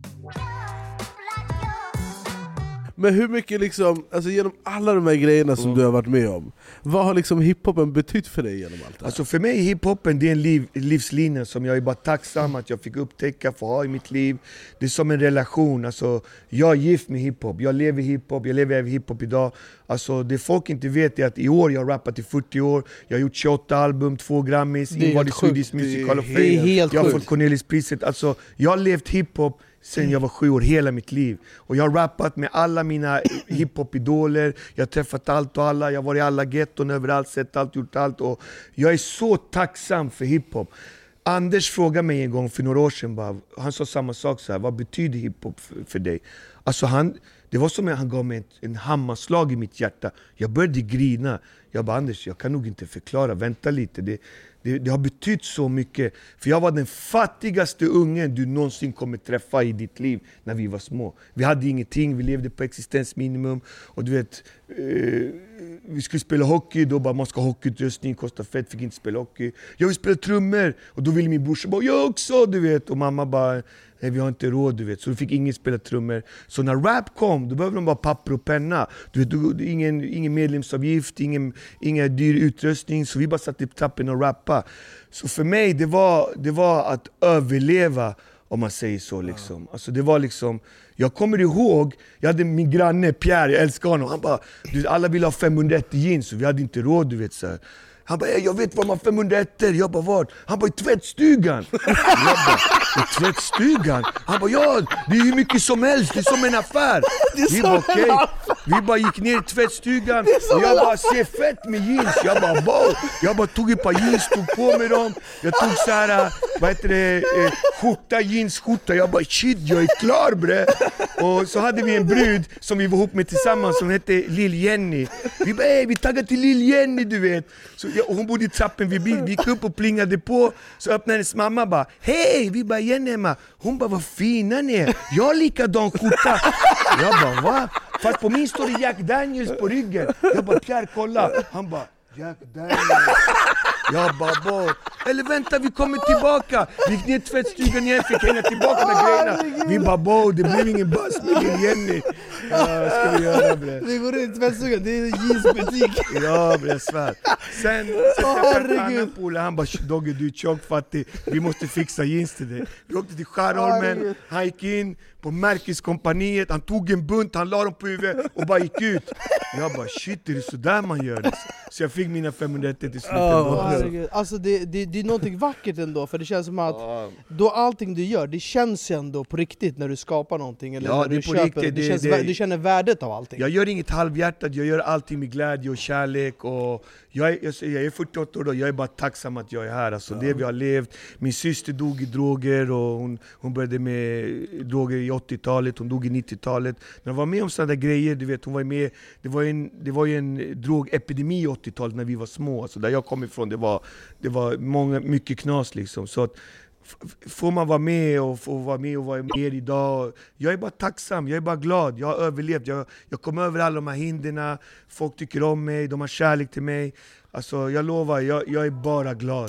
Men hur mycket liksom, alltså genom alla de här grejerna som mm. du har varit med om, vad har liksom hiphopen betytt för dig genom allt det här? Alltså för mig hiphopen, det är en liv, livslinje som jag är bara tacksam att jag fick upptäcka, få ha i mitt liv. Det är som en relation, alltså jag är gift med hiphop, jag lever hiphop, jag lever även hiphop idag. Alltså det folk inte vet är att i år jag har rappat i fyrtio år, jag har gjort tjugoåtta album, två Grammys, invald i Swedish Music Hall of Fame. Det är helt jag har sjukt. fått Cornelispriset, alltså jag har levt hiphop sen jag var sju år, hela mitt liv. Och jag har rappat med alla mina hiphop-idoler. Jag har träffat allt och alla. Jag har varit i alla getton överallt, sett allt, gjort allt. Och jag är så tacksam för hiphop. Anders frågade mig en gång för några år sedan, bara, han sa samma sak så här, vad betyder hiphop för, för dig? Alltså han, det var som att han gav mig en, en hammarslag i mitt hjärta. Jag började grina. Jag bara, Anders, jag kan nog inte förklara, vänta lite. Det, det, det har betytt så mycket. För jag var den fattigaste ungen du någonsin kommer träffa i ditt liv när vi var små. Vi hade ingenting, vi levde på existensminimum. Och du vet, eh, vi skulle spela hockey, då bara man ska ha hockeyutrustning, kostar fett, fick inte spela hockey. Jag vill spela trummor, och då ville min brorsa bara, jag också, du vet. Och mamma bara, nej vi har inte råd, du vet. Så då fick ingen spela trummor. Så när rap kom, då behövde de bara papper och penna. Du vet, då, ingen, ingen medlemsavgift, ingen, ingen dyr utrustning. Så vi bara satt i trappen och rappa. Så för mig, det var, det var att överleva, om man säger så liksom. Alltså det var liksom, jag kommer ihåg, jag hade min granne Pierre, jag älskar honom. Han bara, du vet, alla ville ha femhundraett jeans, så vi hade inte råd, du vet så här. Han bara, jag vet vad man har femhundraett. Jag bara, vart? Han bara, i tvättstugan. Jag bara, i tvättstugan? Han bara, ja, det är hur mycket som helst, det är som en affär. Vi bara, okej. Okay. Vi bara gick ner i tvättstugan och jag bara, ser fett med jeans. Jag bara, wow. Jag bara tog ett par jeans, tog på mig dem. Jag tog så här, vad heter det, eh, skjorta, jeans, skjorta. Jag bara, shit, jag är klar, bre. Och så hade vi en brud som vi var ihop med tillsammans som hette Lil Jenny. Vi bara, hey, vi taggar till Lil Jenny, du vet. Så ja, hon bodde i trappen, vi gick upp och plingade på. Så öppnade hennes mamma bara, hej, vi bara, Jenny Emma. Hon bara, vad fina ni är. Jag har likadan skjorta. Jag bara, va? Fast på min står det Jack Daniels på ryggen. Jag bara, Pierre, kolla. Han bara, Jack Daniels. Jag bara, bo. Eller vänta, vi kommer tillbaka. Vi gick ner i tvättstugan igen, fick hänga tillbaka med grejerna. Vi bara, bo, det blev ingen buss med din Jenny. Ja, ska vi göra, bre? Vi går in i tvättstugan, det är en jeansbutik. Ja, bre, jag svär. Sen, sen oh, jag en annan polare, han bara, Dogge, du är tjockfattig. Vi måste fixa jeans till dig. Vi åkte till Skärholmen, han gick in på Märkeskompaniet, han tog en bunt, han la dem på huvudet och bara gick ut. Jag bara, shit, är det så där man gör det? Så jag fick mina femhundraett till slut. Oh, Herregud. Alltså det, det, det är någonting vackert ändå, för det känns som att då allting du gör, det känns ju ändå på riktigt när du skapar någonting, eller Ja, när det är du på köper, riktigt, du, det- känns, det- du känner värdet av allting. Jag gör inget halvhjärtat, jag gör allting med glädje och kärlek. Och jag, är, jag, jag är fyrtioåtta år och jag är bara tacksam att jag är här. Alltså, det vi har levt. Min syster dog i droger och hon, hon började med droger i åttiotalet, hon dog i nittiotalet. När jag var med om sådana där grejer, du vet, hon var med, det var ju en, det var ju en drogepidemi i åttiotalet när vi var små. Alltså, där jag kom ifrån, det var, det var många, mycket knas liksom. Så att, får man vara med och få vara med och vara med idag. Jag är bara tacksam, jag är bara glad. Jag har överlevt, jag, jag kom över alla de här hindren. Folk tycker om mig, de har kärlek till mig. Alltså jag lovar, jag, jag är bara glad.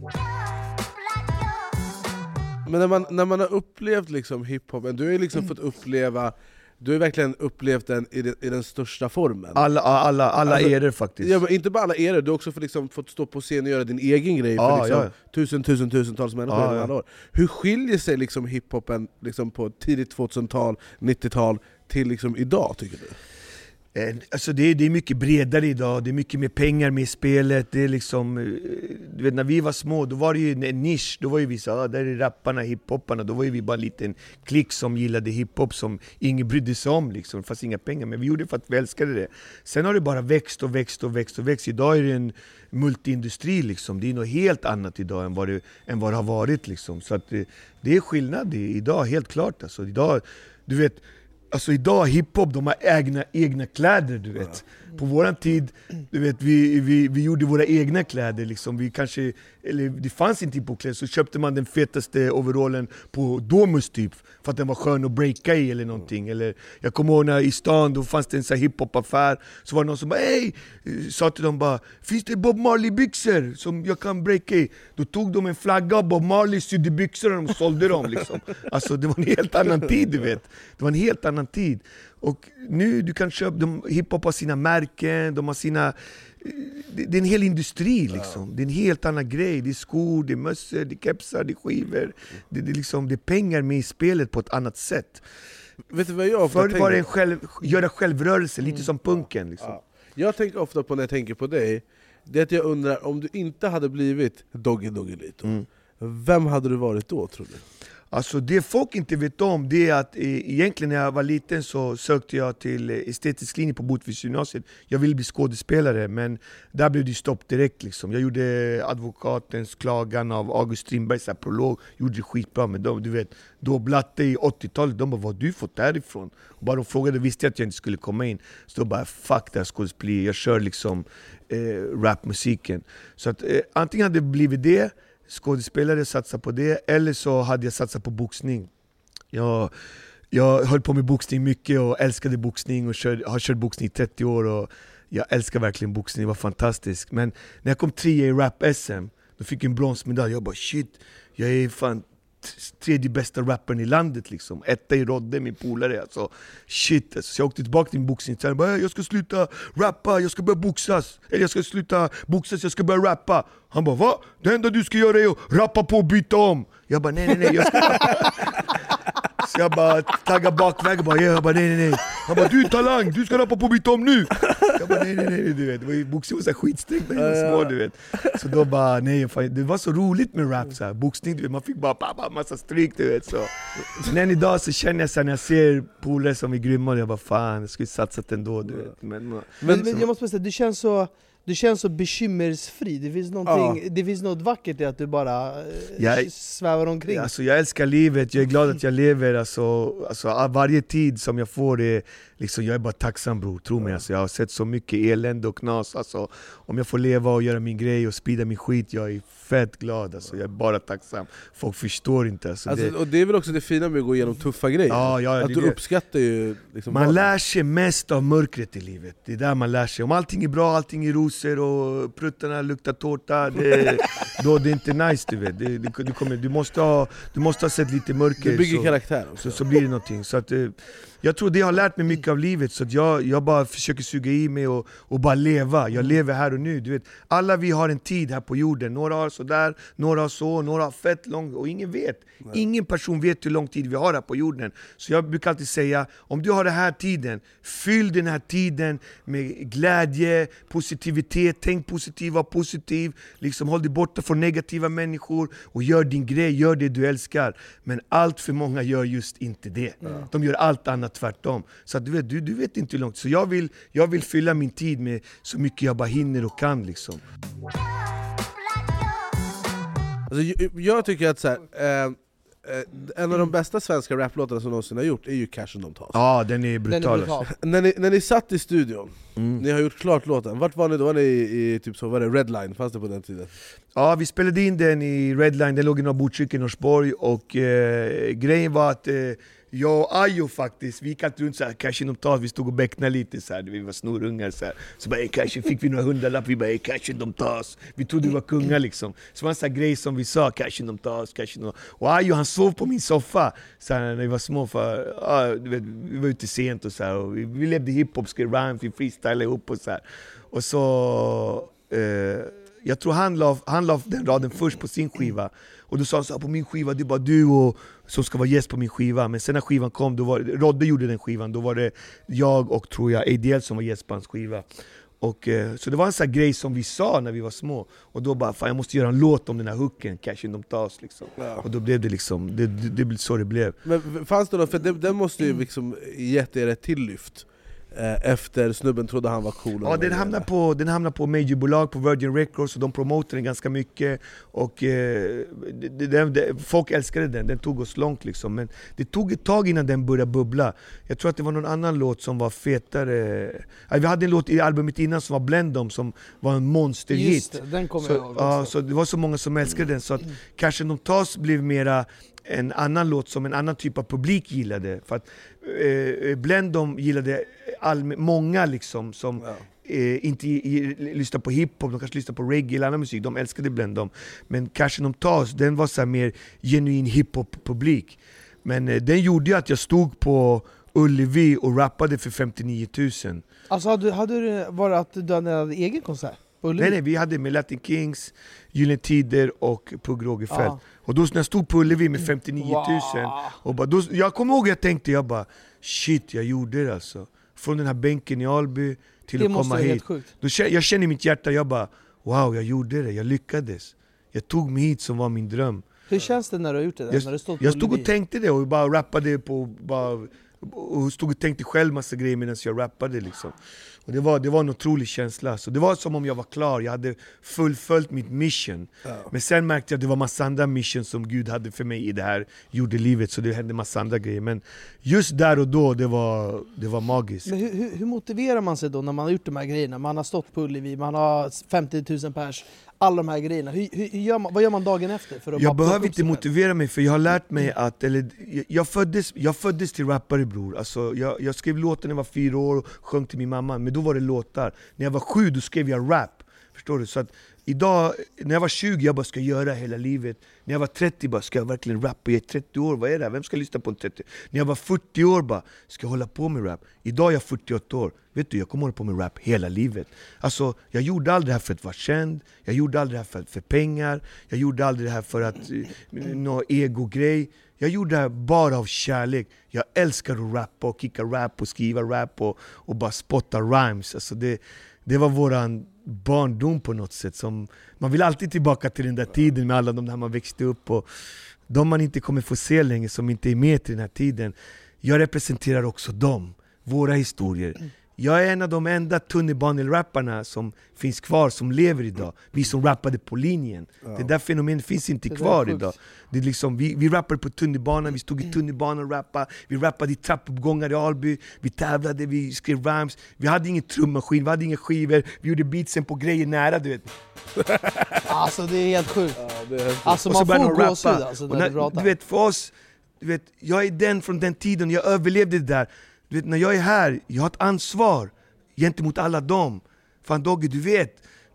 Men när man, när man har upplevt liksom hiphopen, du har ju liksom fått uppleva, du har verkligen upplevt den i, den i den största formen. Alla, alla, alla Alltså, eror faktiskt. Ja, men inte bara alla eror, du har också fått, liksom, fått stå på scen och göra din egen grej för Ja, liksom, ja. tusen, tusen, tusentals människor Ja, i ja. alla år. Hur skiljer sig liksom hiphopen liksom på tidigt tvåtusental, nittiotal till liksom idag, tycker du? Eh, Alltså det, är, det är mycket bredare idag, det är mycket mer pengar med i spelet. Det är liksom, eh, du vet, när vi var små, då var det ju en nisch. Då var ju vi så, ah, där är rapparna, hiphopparna. Då var ju vi bara en liten klick som gillade hiphop som ingen brydde sig om liksom. Det fanns inga pengar, men vi gjorde det för att vi älskade det. Sen har det bara växt och växt och växt och växt. Idag är det en multiindustri liksom. Det är något helt annat idag än vad det, än vad det har varit liksom. Så att det, det är skillnad i, idag, helt klart alltså. Idag, du vet, alltså idag hiphop, de har egna, egna kläder, du vet. På våran tid, du vet, vi, vi, vi gjorde våra egna kläder liksom. Vi kanske, eller det fanns inte hiphopkläder, så köpte man den fetaste overallen på Domus typ, för att den var skön att breaka i eller någonting. Eller jag kommer ihåg när i stan, då fanns det en sån här hiphopaffär, så var det någon som bara hej, sa till dem bara, finns det Bob Marley byxor som jag kan breaka i? Då tog de en flagga av Bob Marley, sydde byxor och de sålde dem liksom. Alltså det var en helt annan tid, du vet. Det var en helt annan tid. Och nu du kan köpa, de, hiphop har sina märken, de har sina, det, det är en hel industri liksom. Det är en helt annan grej, det är skor, det är mössor, det är kepsar, det är skivor. Det, det, är liksom, det är pengar med i spelet på ett annat sätt. Vet du vad jag ofta Förr var det en tänker? själv, göra självrörelse, lite som punken liksom. Ja. Jag tänker ofta på när jag tänker på dig, det är att jag undrar, om du inte hade blivit Doggy Doggelito, mm. vem hade du varit då, tror du? Alltså det folk inte vet om, det är att e- egentligen när jag var liten så sökte jag till estetisk linje på Botviksgymnasiet. Jag ville bli skådespelare, men där blev det stopp direkt liksom. Jag gjorde Advokatens klagan av August Strindbergs prolog, gjorde det skitbra, men de, du vet, då blatte i åttiotalet, de bara, vad har du fått därifrån? Och bara de frågade, visste jag att jag inte skulle komma in. Så då bara, fuck det här skådespeleriet, jag kör liksom eh, rapmusiken. Så att eh, antingen hade det blivit det, skådespelare, satsa på det, eller så hade jag satsat på boxning. Jag, jag höll på med boxning mycket och älskade boxning och kör, har kört boxning i trettio år och jag älskar verkligen boxning, det var fantastiskt. Men när jag kom trea i rap-S M, då fick jag en bronsmedalj. Jag bara shit, jag är fan tredje bästa rapparen i landet liksom. Etta i Rodde, min polare. Alltså, shit, alltså. Så jag åkte tillbaka till min boxningstränare och bara, jag ska sluta rappa, jag ska börja boxas. Eller jag ska sluta boxas, jag ska börja rappa. Han bara, va? Det enda du ska göra är att rappa på och byta om. Jag bara, nej nej nej, jag ska rappa. Så jag bara taggar bakväg och bara, jag bara nej nej nej. Han bara, du är talang, du ska rappa på och byta om nu. Jag bara nej nej nej, du vet. Det var ju boxning var så skitstängt när jag var små, du vet. Så då bara, nej fan, det var så roligt med rap så här. Boxning, du vet, man fick bara, bara, bara massa stryk, du vet. Så. Så än idag så känner jag så här, när jag ser polare som är grymma, jag bara fan, jag skulle satsat ändå, du vet. Men, men, men, men jag måste säga, du känns så... Du känns så bekymmersfri, det finns, någonting, ja. det finns något vackert i att du bara jag, svävar omkring. Alltså, jag älskar livet, jag är glad att jag lever. Alltså, alltså, varje tid som jag får det, liksom, jag är bara tacksam bror, tro mig. Alltså, jag har sett så mycket elände och knas. Alltså, om jag får leva och göra min grej och sprida min skit, jag är fett glad. Alltså, jag är bara tacksam. Folk förstår inte. Alltså, alltså, det... Och det är väl också det fina med att gå igenom tuffa grejer. Ja, ja, att det, du det. uppskattar ju liksom man vad... lär sig mest av mörkret i livet. Det är där man lär sig. Om allting är bra, allting är rosor och pruttarna luktar tårta, det, då det är inte nice, du vet. Det, det, det kommer, du, måste ha, du måste ha sett lite mörker. Det bygger så, karaktär också. Så, så blir det någonting. Så att, jag tror det har lärt mig mycket av livet, så att jag, jag bara försöker suga i mig och, och bara leva. Jag lever här och nu, du vet. Alla vi har en tid här på jorden, några har sådär, några har så, några har fett långt, och ingen vet. Nej. Ingen person vet hur lång tid vi har här på jorden. Så jag brukar alltid säga, om du har den här tiden, fyll den här tiden med glädje, positivitet, tänk positiv, var positiv, liksom håll dig borta från negativa människor och gör din grej, gör det du älskar. Men allt för många gör just inte det. Mm. De gör allt annat tvärtom. Så att du vet, du, du vet inte hur långt. Så jag vill, jag vill fylla min tid med så mycket jag bara hinner och kan liksom. Alltså, jag, jag tycker att så här, eh, en av de bästa svenska raplåtarna som någonsin har gjort är ju Cash and Don't Toss. Ja, den är brutal. Den är brutal. när, ni, när ni satt i studion, mm. ni har gjort klart låten. Vart var ni då? Var ni i, i typ så, var det Redline? Fanns det på den tiden? Ja, vi spelade in den i Redline, den låg i några Botkyrka i Norsborg. Och eh, grejen var att eh, jag och Ayo faktiskt, vi gick alltid runt såhär, Cash and Don't Toss, vi stod och bäcknade lite såhär, vi var snorungar såhär. Så bara, hey, Cash, fick vi några hundralapp, vi bara, hey, Cash and Don't Toss. Vi trodde vi var kungar liksom. Så det var en sån här grej som vi sa, Cash and Don't Toss, Cash and Don't Toss. Och Ayo, han sov på min soffa såhär, när vi var små, för ja, du vet, vi var ute sent och såhär. Och vi, vi levde hiphop, skrev rhymes, vi freestylade ihop och såhär. Och så... Eh, jag tror han la, han la den raden först på sin skiva. Och då sa han så här, på min skiva det är bara du och, som ska vara gäst på min skiva. Men sen när skivan kom, då var, Rodde gjorde den skivan. Då var det jag och tror jag A D L som var gäst på hans skiva. Och, eh, så det var en sån här grej som vi sa när vi var små. Och då bara, fan jag måste göra en låt om den här hooken, Cash and Don't Toss liksom. Ja. Och då blev det liksom, det, det, det blev så det blev. Men fanns det då, för den måste ju liksom gett er ett tilllyft efter snubben trodde han var cool. Ja, den hamnar på, den hamnar på majorbolag, på Virgin Records, och de promotar den ganska mycket. Och eh, det, det, det, folk älskade den, den tog oss långt liksom. Men det tog ett tag innan den började bubbla. Jag tror att det var någon annan låt som var fetare. Vi hade en låt i albumet innan som var Blendom, som var en monsterhit. Just det, den kommer så, jag ihåg också. Ja, så det var så många som älskade den. Så att Cash and Don't Toss blev mera en annan låt som en annan typ av publik gillade. För att eh, Blendom gillade all, många liksom som ja. eh, inte i, lyssnar på hiphop, de kanske lyssnar på reggae eller annan musik, de älskade Blendom. Men Cash and Don't Toss, den var så här mer genuin hiphop-publik. Men eh, den gjorde ju att jag stod på Ullevi och rappade för femtionio tusen. Alltså hade, hade det varit att du hade en egen konsert? Nej, nej, vi hade med Latin Kings, Gyllene Tider och Pugh Rogefeldt. Ah. Och då när jag stod på Ullevi med femtionio tusen, wow. och bara, då, jag kommer ihåg jag tänkte, jag bara shit, jag gjorde det alltså. Från den här bänken i Alby till det att komma hit. Då, jag känner i mitt hjärta, jag bara wow, jag gjorde det, jag lyckades. Jag tog mig hit som var min dröm. Hur känns det när du har gjort det? Där, jag när du stod jag stod och tänkte det och bara rappade på... Bara, och stod och tänkte själv massa grejer medan jag rappade liksom. Och det var, det var en otrolig känsla. Så det var som om jag var klar, jag hade fullföljt mitt mission. Ja. Men sen märkte jag att det var massa andra mission som Gud hade för mig i det här jordelivet. Så det hände massa andra grejer. Men just där och då, det var, det var magiskt. Men hur, hur, hur motiverar man sig då när man har gjort de här grejerna? Man har stått på Ullevi, man har femtio tusen pers. Alla de här grejerna. Hur, hur, hur gör man, vad gör man dagen efter? För att jag behöver inte motivera mig, för jag har lärt mig att... Eller, jag, jag, föddes, jag föddes till rappare, bror. Alltså, jag, jag skrev låtar när jag var fyra år och sjöng till min mamma. Men då var det låtar. När jag var sju, då skrev jag rap. Förstår du? Så att idag, när jag var tjugo, jag bara ska göra hela livet. När jag var trettio, bara ska jag verkligen rappa. Jag är trettio år, vad är det här? Vem ska lyssna på en trettio? När jag var fyrtio år, bara ska jag hålla på med rap. Idag är jag fyrtioåtta år. Vet du, jag kommer hålla på med rap hela livet. Alltså, jag gjorde aldrig det här för att vara känd. Jag gjorde aldrig det här för, för pengar. Jag gjorde aldrig det här för att någon ego-grej. Jag gjorde det här bara av kärlek. Jag älskar att rappa och kicka rap och skriva rap och, och bara spotta rhymes. Alltså det, det var våran barndom på något sätt. Som, man vill alltid tillbaka till den där tiden med alla de där man växte upp. Och de man inte kommer få se längre, som inte är med till den här tiden. Jag representerar också dem, våra historier. Jag är en av de enda tunnelbanel-rapparna som finns kvar, som lever idag. Vi som rappade på linjen. Ja. Det där fenomenet finns inte kvar idag. Det är liksom, vi, vi rappade på tunnelbanan, vi stod i tunnelbanan och rappade. Vi rappade i trappuppgångar i Alby. Vi tävlade, vi skrev rhymes. Vi hade ingen trummaskin, vi hade inga skivor. Vi gjorde beatsen på grejer nära, du vet. Alltså det är helt sjukt. Ja, det är helt sjukt. Alltså man får gåshud alltså, när du du vet, för oss, du vet, jag är den från den tiden, jag överlevde det där. Du vet, när jag är här, jag har ett ansvar gentemot alla dem. Fan Dogge, du vet,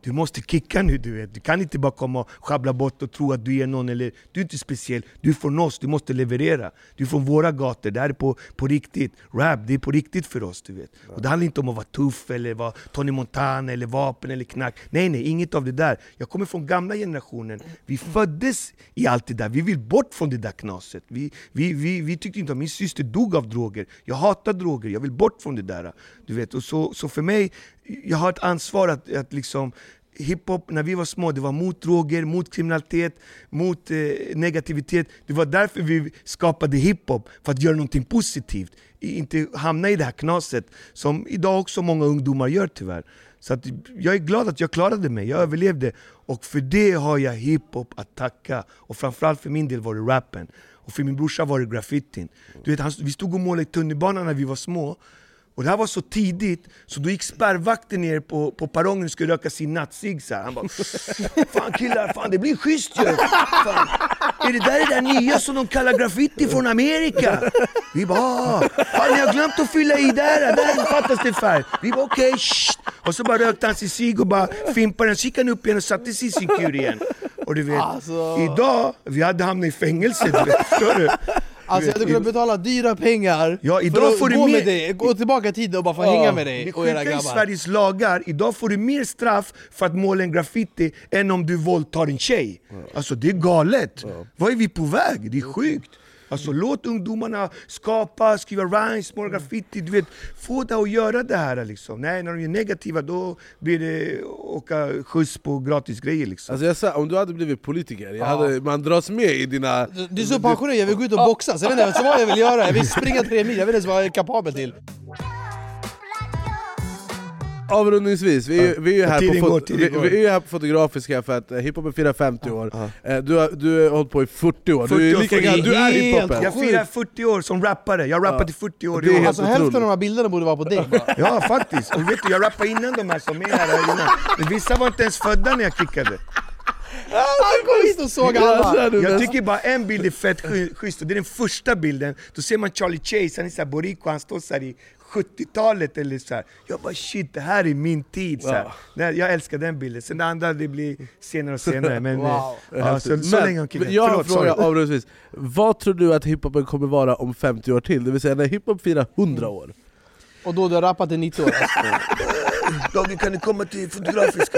Du måste kicka nu, du vet. Du kan inte bara komma och schabbla bort och tro att du är någon, eller du är inte speciell. Du är från oss, du måste leverera. Du är från våra gator, det här är på, på riktigt. Rap, det är på riktigt för oss, du vet. Och det handlar inte om att vara tuff eller vara Tony Montana eller vapen eller knack. Nej, nej, inget av det där. Jag kommer från gamla generationen. Vi föddes i allt det där. Vi vill bort från det där knaset. Vi, vi, vi, vi tyckte inte att min syster dog av droger. Jag hatar droger, jag vill bort från det där. Du vet. Och så, så för mig, jag har ett ansvar att, att liksom hiphop, när vi var små, det var mot droger, mot kriminalitet, mot eh, negativitet. Det var därför vi skapade hiphop, för att göra någonting positivt. Inte hamna i det här knaset som idag också många ungdomar gör tyvärr. Så att jag är glad att jag klarade mig, jag överlevde. Och för det har jag hiphop att tacka. Och framförallt för min del var det rappen. Och för min brorsa var det graffitin. Du vet, han, vi stod och målade i tunnelbanan när vi var små. Och det här var så tidigt, så då gick spärrvakten ner på, på perrongen och skulle röka sin nattsig. Han bara, fan killar, fan det blir schysst ju. Fan. Är det där det där nya som de kallar graffiti från Amerika? Vi bara, ah, fan ni har glömt att fylla i där, där fattas det färg. Vi bara okej, okay, och så bara rökte han sin cigg och bara fimpade den, så gick han upp igen och satte sig i sin kur igen. Och du vet, alltså... idag, vi hade hamnat i fängelse, du vet, förstår du? Alltså jag hade kunnat betala dyra pengar ja, idag för att får du gå mer... med dig, gå tillbaka i tiden och bara få ja, hänga med dig. Det och era skiter i Sveriges lagar, idag får du mer straff för att måla en graffiti än om du våldtar en tjej. Ja. Alltså det är galet. Ja. Vad är vi på väg? Det är sjukt. Alltså låt ungdomarna skapa, skriva rhymes, måla graffiti, du vet, få det att göra det här liksom. Nej, när de är negativa då blir det åka skjuts på gratis grejer liksom. Alltså jag sa, om du hade blivit politiker, jag hade, man dras med i dina... Du, du är så pensionerad, jag vill gå ut och boxa, så jag vet inte vad jag vill göra, jag vill springa tre mil, jag vet inte vad jag är kapabel till. Avrundningsvis, vi är, vi är, här, på går, fot- vi, vi är här på Fotografiska för att hiphop firar femtio år. Uh-huh. Du har du har hållit på i fyrtio år. Du är lika gammal, du är hiphopen. Jag firar fyrtio år som rappare. Jag har rappat i fyrtio år. Det är alltså hälften av de här bilderna borde vara på dig. Ja, faktiskt. Och vet du, jag rappade innan de här som är här innan. Men vissa var inte ens födda när jag kickade. Han kom hit och såg alla. Jag tycker bara en bild är fett schysst, och det är den första bilden. Då ser man Charlie Chase, han är såhär boricua, han står såhär i sjuttiotalet eller så här. Jag bara shit, det här är min tid så här. Ja. Jag älskar den bilden. Sen det andra det blir senare och senare. Men, wow. ja, så, så men, länge han kickar. Jag har en fråga avrundningsvis. Vad tror du att hiphopen kommer vara om femtio år till? Det vill säga när hiphop firar hundra år. Mm. Och då du har rappat i nittio år. Dagen kan ni komma till Fotografiska.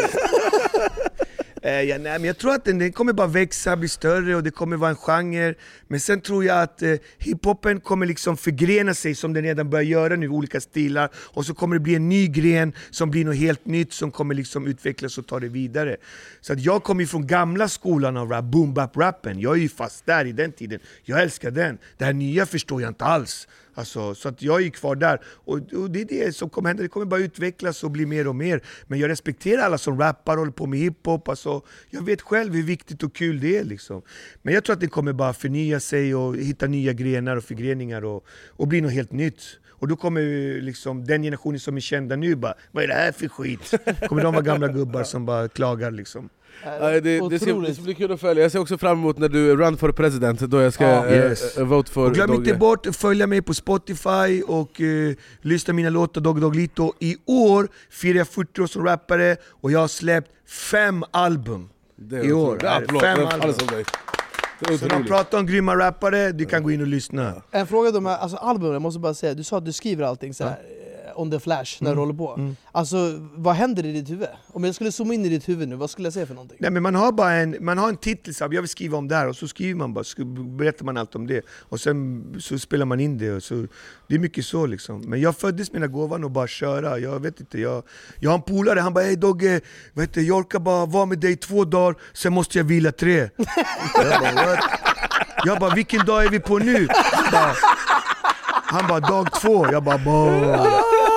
Eh, ja, nej, men jag tror att den, den kommer bara växa, bli större och det kommer vara en genre. Men sen tror jag att eh, hiphopen kommer liksom förgrena sig som den redan börjar göra nu, olika stilar. Och så kommer det bli en ny gren som blir något helt nytt som kommer liksom utvecklas och ta det vidare. Så att jag kommer från gamla skolan av rap, boom bap rappen. Jag är ju fast där i den tiden. Jag älskar den. Det här nya förstår jag inte alls. Alltså, så att jag är kvar där. Och, och det är det som kommer hända. Det kommer bara utvecklas och bli mer och mer. Men jag respekterar alla som rappar och håller på med hiphop. Alltså, jag vet själv hur viktigt och kul det är. Liksom. Men jag tror att det kommer bara förnya sig och hitta nya grenar och förgreningar och, och bli något helt nytt. Och då kommer liksom den generationen som är kända nu bara, vad är det här för skit? Kommer de vara gamla gubbar som bara klagar liksom. Ja, det, det, ska, det ska bli kul att följa. Jag ser också fram emot när du run for president, då jag ska ah, yes. uh, vote for. Och glöm Dogge. inte bort att följa mig på Spotify och uh, lyssna mina låtar Dogge Doggelito. I år firar jag fyrtio år som rappare och jag har släppt fem album i år. Ja, fem album. Så de pratar om grymma rappare, du kan gå in och lyssna. En fråga om alltså, albumen, jag måste bara säga, du sa att du skriver allting så här. On the flash när mm. du håller på. Mm. Alltså, vad händer i ditt huvud? Om jag skulle zooma in i ditt huvud nu, vad skulle jag säga för någonting? Nej, men man har bara en, man har en titel, så jag vill skriva om det här, och så skriver man bara, så berättar man allt om det. Och sen så spelar man in det. Och så, det är mycket så liksom. Men jag föddes med den här gåvan och bara köra. Jag vet inte, jag, jag har en polare, han bara, hej Dogge, vet du, jag orkar bara vara med dig två dagar, sen måste jag vila tre. jag bara, what? Jag bara, vilken dag är vi på nu? Bara, han bara, dag två. Jag bara, bara.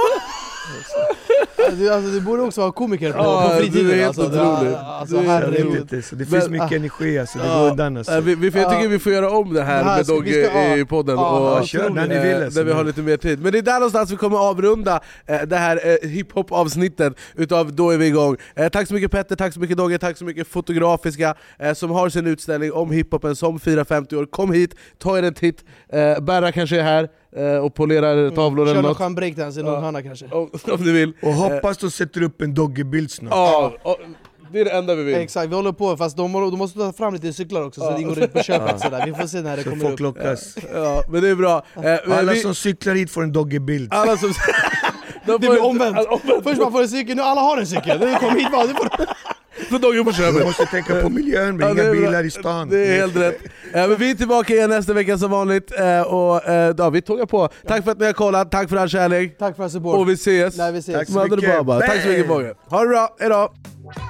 Du, alltså, du borde också vara komiker på, ah, på fritiden. Du är helt alltså, otrolig. Alltså, det, inte, så det finns men, mycket energi, alltså, det ah, går undan alltså. vi, vi, Jag tycker ah, vi får göra om det här, här med Dogge ah, i podden ah, och, ah, kör, när ni vill, alltså, där vi har lite mer tid. Men det är där någonstans vi kommer avrunda eh, det här eh, hiphop-avsnittet utav Då är vi igång. eh, Tack så mycket Petter, tack så mycket Dogge, tack så mycket Fotografiska eh, som har sin utställning om hiphopen som firar femtio år. Kom hit, ta er en titt. eh, Berra kanske är här. eh, och polerar tavlor Kör eller någon något. skön breakdance i någon Ja. hörna kanske. Om, om du vill. Och hoppas du sätter upp en doggybild snart. Ja, och, det är det enda vi vill. Exakt, vi håller på, fast de, de måste ta fram lite cyklar också så det ingår inte på köpet sådär. Vi får se när det Så kommer folk upp. lockas. Ja, men det är bra. Eh, men Alla vi, som cyklar hit får en doggybild. alla som... de Det får- blir omvänt. alltså, omvänt. Först man får en cykel, nu alla har en cykel. Nu kom hit bara, du får... För dagen på Du köpet. måste tänka på miljön med Ja, det inga är bra. bilar i stan. Det är helt rätt. Eh, men vi är tillbaka igen nästa vecka som vanligt. Eh, och eh, ja, vi tågar på. Tack för att ni har kollat, tack för all kärlek. Tack för support. Och vi ses. Nej, vi ses. Tack så Mother mycket. Baba. Tack så mycket Bang! Båge. Ha det bra, hejdå.